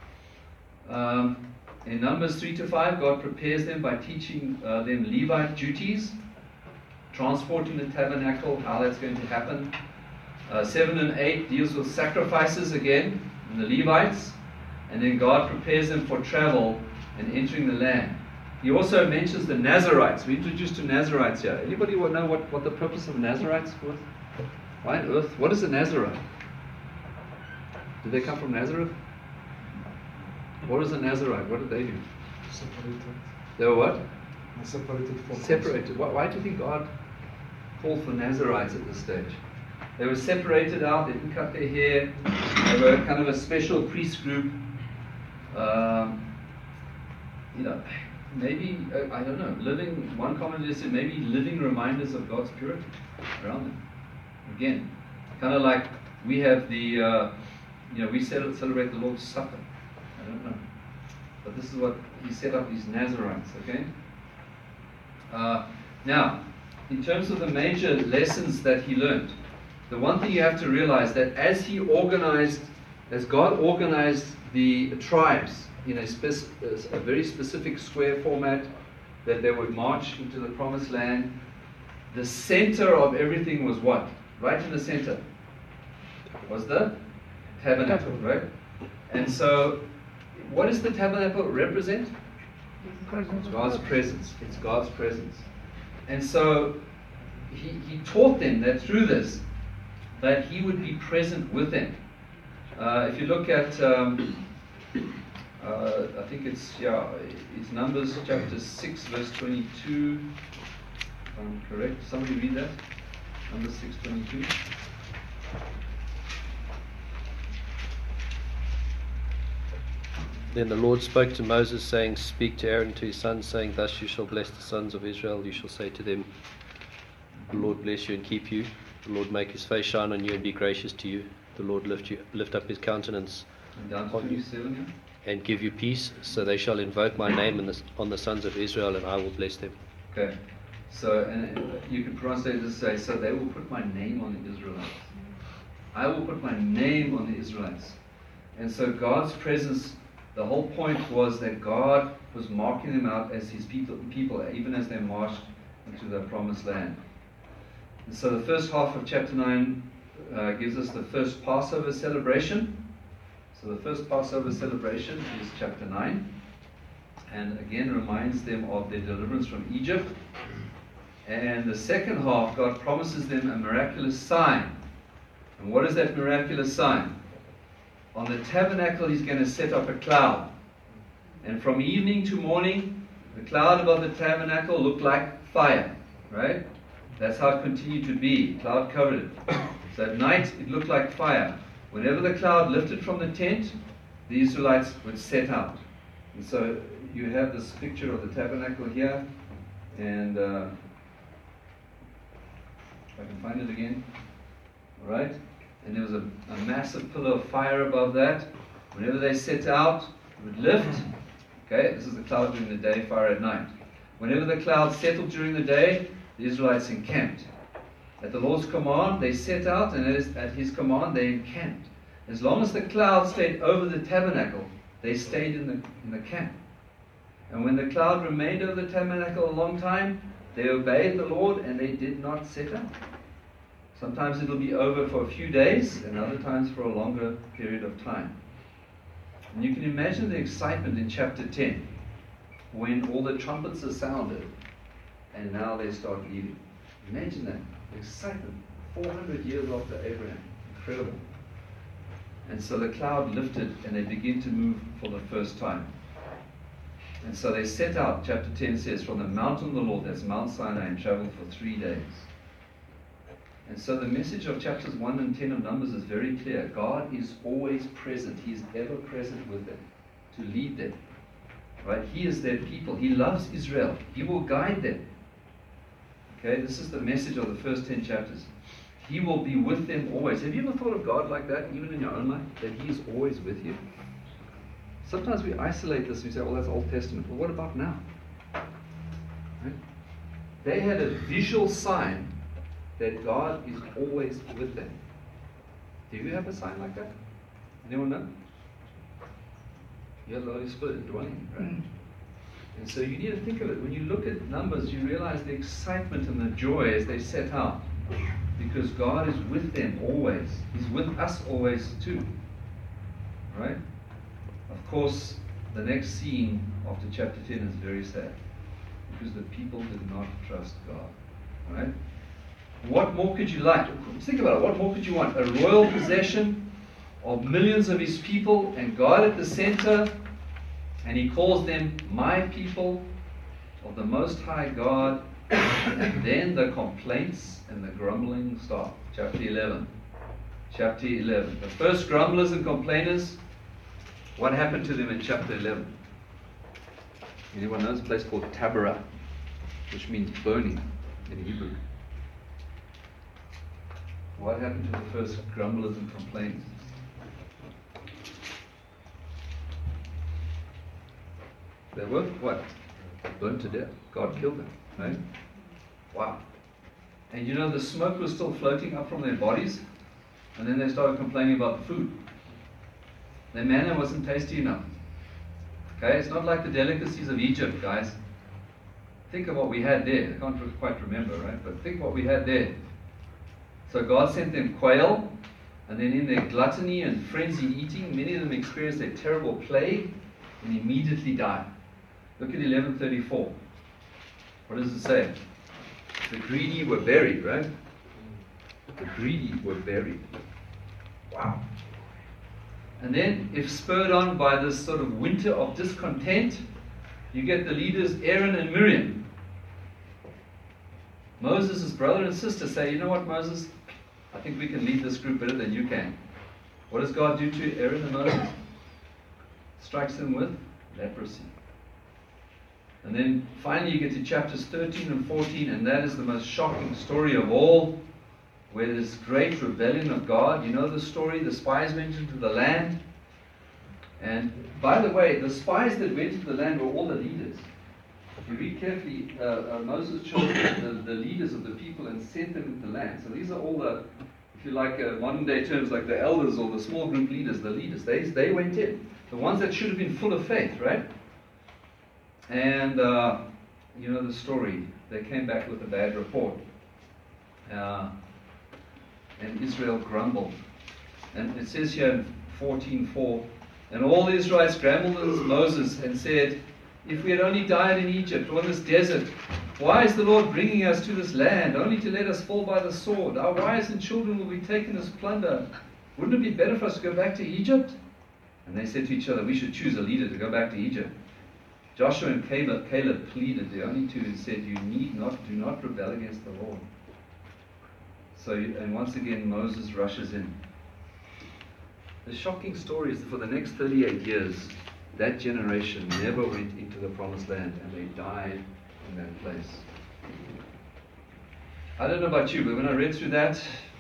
In Numbers 3 to 5, God prepares them by teaching them Levite duties, transporting the tabernacle, how that's going to happen. 7 and 8 deals with sacrifices again, and the Levites, and then God prepares them for travel and entering the land. He also mentions the Nazarites. We're introduced to Nazarites here. Anybody want to know what the purpose of Nazarites was? Why on earth? What is a Nazarite? Did they come from Nazareth? What is a Nazarite? What did they do? Separated. They were what? Separated from Separated. Why do you think God called for Nazarites at this stage? They were separated out. They didn't cut their hair. They were kind of a special priest group. Maybe, I don't know, one commentator said maybe living reminders of God's purity around them. Again, kind of like we have we celebrate the Lord's Supper. I don't know. But this is what he set up, these Nazarites, okay? Now, in terms of the major lessons that he learned, the one thing you have to realize that as God organized the tribes in a very specific square format, that they would march into the promised land, the center of everything was what? Right in the center was the tabernacle, right? And so, what does the tabernacle represent? It's God's presence. It's God's presence. And so, he taught them that through this, that he would be present with them. If you look at, I think it's Numbers chapter 6, verse 22. If I'm correct. Somebody read that? Numbers 6:22. Then the Lord spoke to Moses, saying, Speak to Aaron and to his sons, saying, Thus you shall bless the sons of Israel. You shall say to them, The Lord bless you and keep you. The Lord make his face shine on you and be gracious to you. The Lord lift up his countenance And down to on you 27, yeah? and give you peace. So they shall invoke my name on the sons of Israel, and I will bless them. Okay. So, and you could translate this say, so they will put my name on the Israelites. I will put my name on the Israelites. And so God's presence, the whole point was that God was marking them out as his people even as they marched into the promised land. And so the first half of chapter 9 gives us the first Passover celebration. So the first Passover celebration is chapter 9. And again reminds them of their deliverance from Egypt. And the second half, God promises them a miraculous sign. And what is that miraculous sign? On the tabernacle, he's going to set up a cloud. And from evening to morning, the cloud above the tabernacle looked like fire. Right? That's how it continued to be. Cloud covered it. So at night, it looked like fire. Whenever the cloud lifted from the tent, the Israelites would set out. And so you have this picture of the tabernacle here. And if I can find it again. All right? And there was a massive pillar of fire above that. Whenever they set out, it would lift. Okay, this is the cloud during the day, fire at night. Whenever the cloud settled during the day, the Israelites encamped. At the Lord's command, they set out, and at his command, they encamped. As long as the cloud stayed over the tabernacle, they stayed in the camp. And when the cloud remained over the tabernacle a long time, they obeyed the Lord and they did not set out. Sometimes it'll be over for a few days, and other times for a longer period of time. And you can imagine the excitement in chapter 10 when all the trumpets are sounded and now they start leaving. Imagine that. The excitement. 400 years after Abraham. Incredible. And so the cloud lifted and they begin to move for the first time. And so they set out, chapter 10 says, from the mountain of the Lord, that's Mount Sinai, and traveled for 3 days. And so the message of chapters 1 and 10 of Numbers is very clear. God is always present. He is ever present with them to lead them. Right? He is their people. He loves Israel. He will guide them. Okay, this is the message of the first 10 chapters. He will be with them always. Have you ever thought of God like that, even in your own life? That He is always with you? Sometimes we isolate this and we say, well, that's Old Testament. Well, what about now? Right? They had a visual sign that God is always with them. Do you have a sign like that? Anyone know? You have the Holy Spirit dwelling, right? And so you need to think of it. When you look at Numbers, you realize the excitement and the joy as they set out. Because God is with them always. He's with us always too. Right? Of course, the next scene after chapter 10 is very sad. Because the people did not trust God. Right? What more could you like? Think about it. What more could you want? A royal possession of millions of his people and God at the center. And he calls them my people of the Most High God. And then the complaints and the grumbling start. Chapter 11. Chapter 11. The first grumblers and complainers, what happened to them in chapter 11? Anyone knows a place called Taberah, which means burning in Hebrew. What happened to the first grumblers and complainers? They were what? Burned to death. God killed them. Right? Wow. And you know, the smoke was still floating up from their bodies, and then they started complaining about the food. Their manna wasn't tasty enough. Okay? It's not like the delicacies of Egypt, guys. Think of what we had there. I can't quite remember, right? But think what we had there. So God sent them quail, and then in their gluttony and frenzied eating, many of them experienced a terrible plague and immediately died. Look at 11:34. What does it say? The greedy were buried, right? The greedy were buried. Wow. And then, if spurred on by this sort of winter of discontent, you get the leaders Aaron and Miriam. Moses' brother and sister say, you know what, Moses? I think we can lead this group better than you can. What does God do to Aaron and Moses? Strikes them with leprosy. And then finally you get to chapters 13 and 14, and that is the most shocking story of all, where there's great rebellion of God. You know the story, the spies went into the land. And by the way, the spies that went into the land were all the leaders. If you read carefully, Moses chose the leaders of the people and sent them into the land. So these are all the, if you like, modern day terms like the elders or the small group leaders, the leaders. They went in. The ones that should have been full of faith, right? And you know the story. They came back with a bad report. And Israel grumbled. And it says here in 14:4, and all the Israelites grumbled against Moses and said, if we had only died in Egypt or in this desert, why is the Lord bringing us to this land, only to let us fall by the sword? Our wives and children will be taken as plunder. Wouldn't it be better for us to go back to Egypt? And they said to each other, we should choose a leader to go back to Egypt. Joshua and Caleb pleaded, the only two, and said, do not rebel against the Lord. So, and once again, Moses rushes in. The shocking story is that for the next 38 years, that generation never went into the promised land, and they died in that place. I don't know about you, but when I read through that,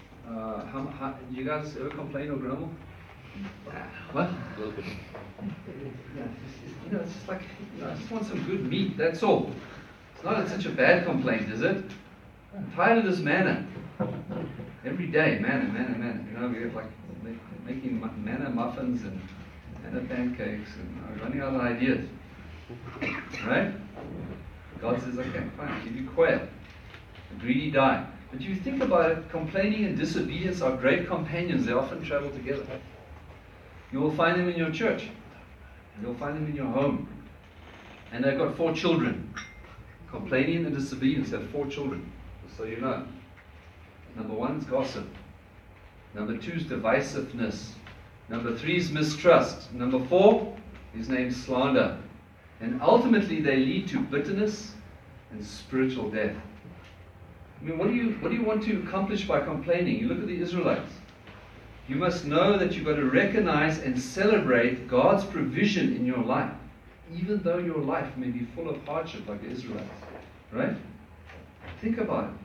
you guys ever complain or grumble? What? A little bit. Yeah, it's just like, I just want some good meat, that's all. It's not such a bad complaint, is it? I'm tired of this manna. Every day, manna. You know, we have like making manna muffins and manna pancakes, and I'm running out of ideas. Right? God says, okay, fine, I'll give you quail. The greedy die. But you think about it, complaining and disobedience are great companions. They often travel together. You will find them in your church. You'll find them in your home. And they've got 4 children. Complaining and disobedience have 4 children. Just so you know. Number 1 is gossip. Number 2 is divisiveness. Number 3 is mistrust. Number 4, his name's slander. And ultimately they lead to bitterness and spiritual death. I mean, what do you want to accomplish by complaining? You look at the Israelites. You must know that you've got to recognize and celebrate God's provision in your life, even though your life may be full of hardship like the Israelites. Right? Think about it.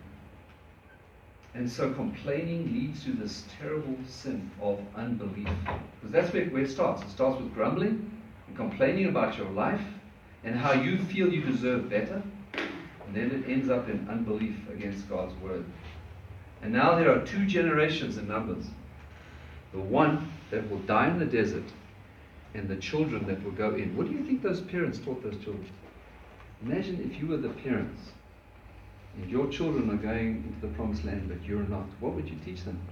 And so complaining leads to this terrible sin of unbelief. Because that's where it starts. It starts with grumbling and complaining about your life and how you feel you deserve better. And then it ends up in unbelief against God's word. And now there are 2 generations in Numbers. The one that will die in the desert and the children that will go in. What do you think those parents taught those children? Imagine if you were the parents and your children are going into the promised land, but you're not. What would you teach them?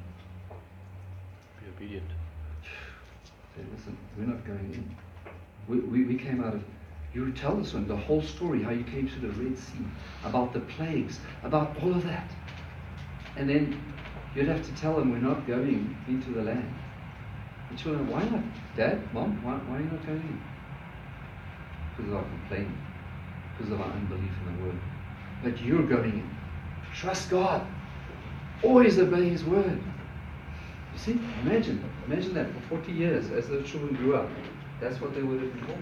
Be obedient. Say, listen, we're not going in. We came out of... You would tell this one, the whole story, how you came through the Red Sea, about the plagues, about all of that. And then you'd have to tell them we're not going into the land. The children, why not? Dad, Mom, why are you not going in? Because of our complaining, because of our unbelief in the word. But you're going in. Trust God. Always obey His word. You see, imagine that for 40 years as those children grew up. That's what they would have been called.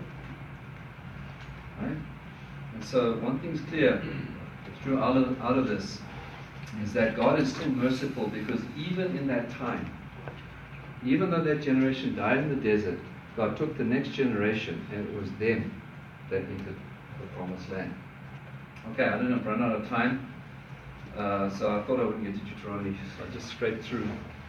Right? And so one thing's clear through out of this is that God is still merciful, because even in that time, even though that generation died in the desert, God took the next generation and it was them that entered the promised land. Okay, I don't know, I've run out of time. So I thought I wouldn't get to Deuteronomy, so I just scraped through.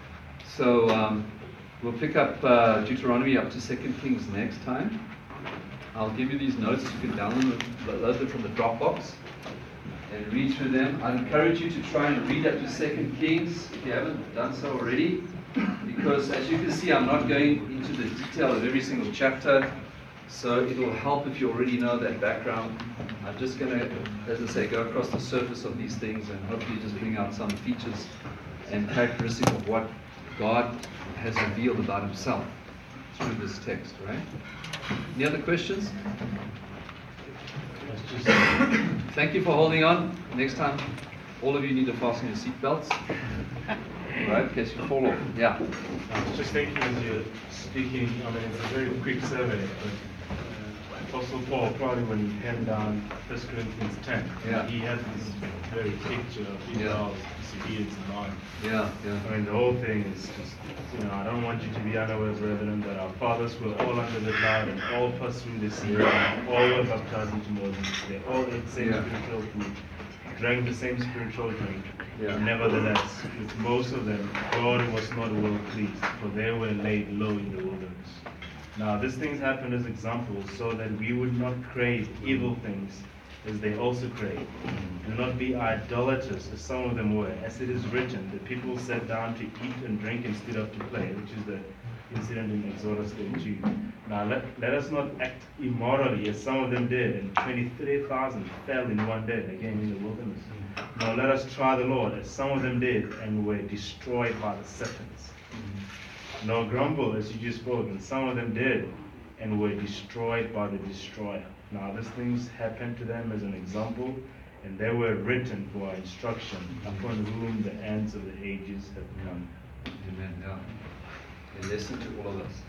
So we'll pick up Deuteronomy up to 2 Kings next time. I'll give you these notes. You can download them from the Dropbox and read through them. I encourage you to try and read up to 2 Kings if you haven't done so already, because as you can see, I'm not going into the detail of every single chapter, so it will help if you already know that background. I'm just going to, as I say, go across the surface of these things and hopefully just bring out some features and characteristics of what God has revealed about Himself through this text, right? Any other questions? Thank you for holding on. Next time, all of you need to fasten your seatbelts, right, in case you fall off. Yeah. Just thinking as you're speaking, I mean, it's a very quick survey, but Apostle Paul, probably when he penned down 1 Corinthians 10, Yeah. he had this very picture of Israel's disobedience and lying. Yeah, I mean, the whole thing is just, I don't want you to be unaware, brethren, that our fathers were all under the cloud and all passed through the sea, and all were baptized into Moses. They all ate the same spiritual food, drank the same spiritual drink. Yeah. Nevertheless, with most of them, God was not well pleased, for they were laid low in the wilderness. Now, these things happen as examples so that we would not crave evil things as they also crave. Do not be idolaters as some of them were. As it is written, the people sat down to eat and drink instead of to play, which is the incident in Exodus 32. Now, let us not act immorally as some of them did, and 23,000 fell in one day, again in the wilderness. Now, let us try the Lord as some of them did and were destroyed by the serpents. Nor grumble as you just spoke, and some of them did and were destroyed by the destroyer. Now these things happened to them as an example, and they were written for our instruction, upon whom the ends of the ages have come. Amen. Yeah. And listen to all of us.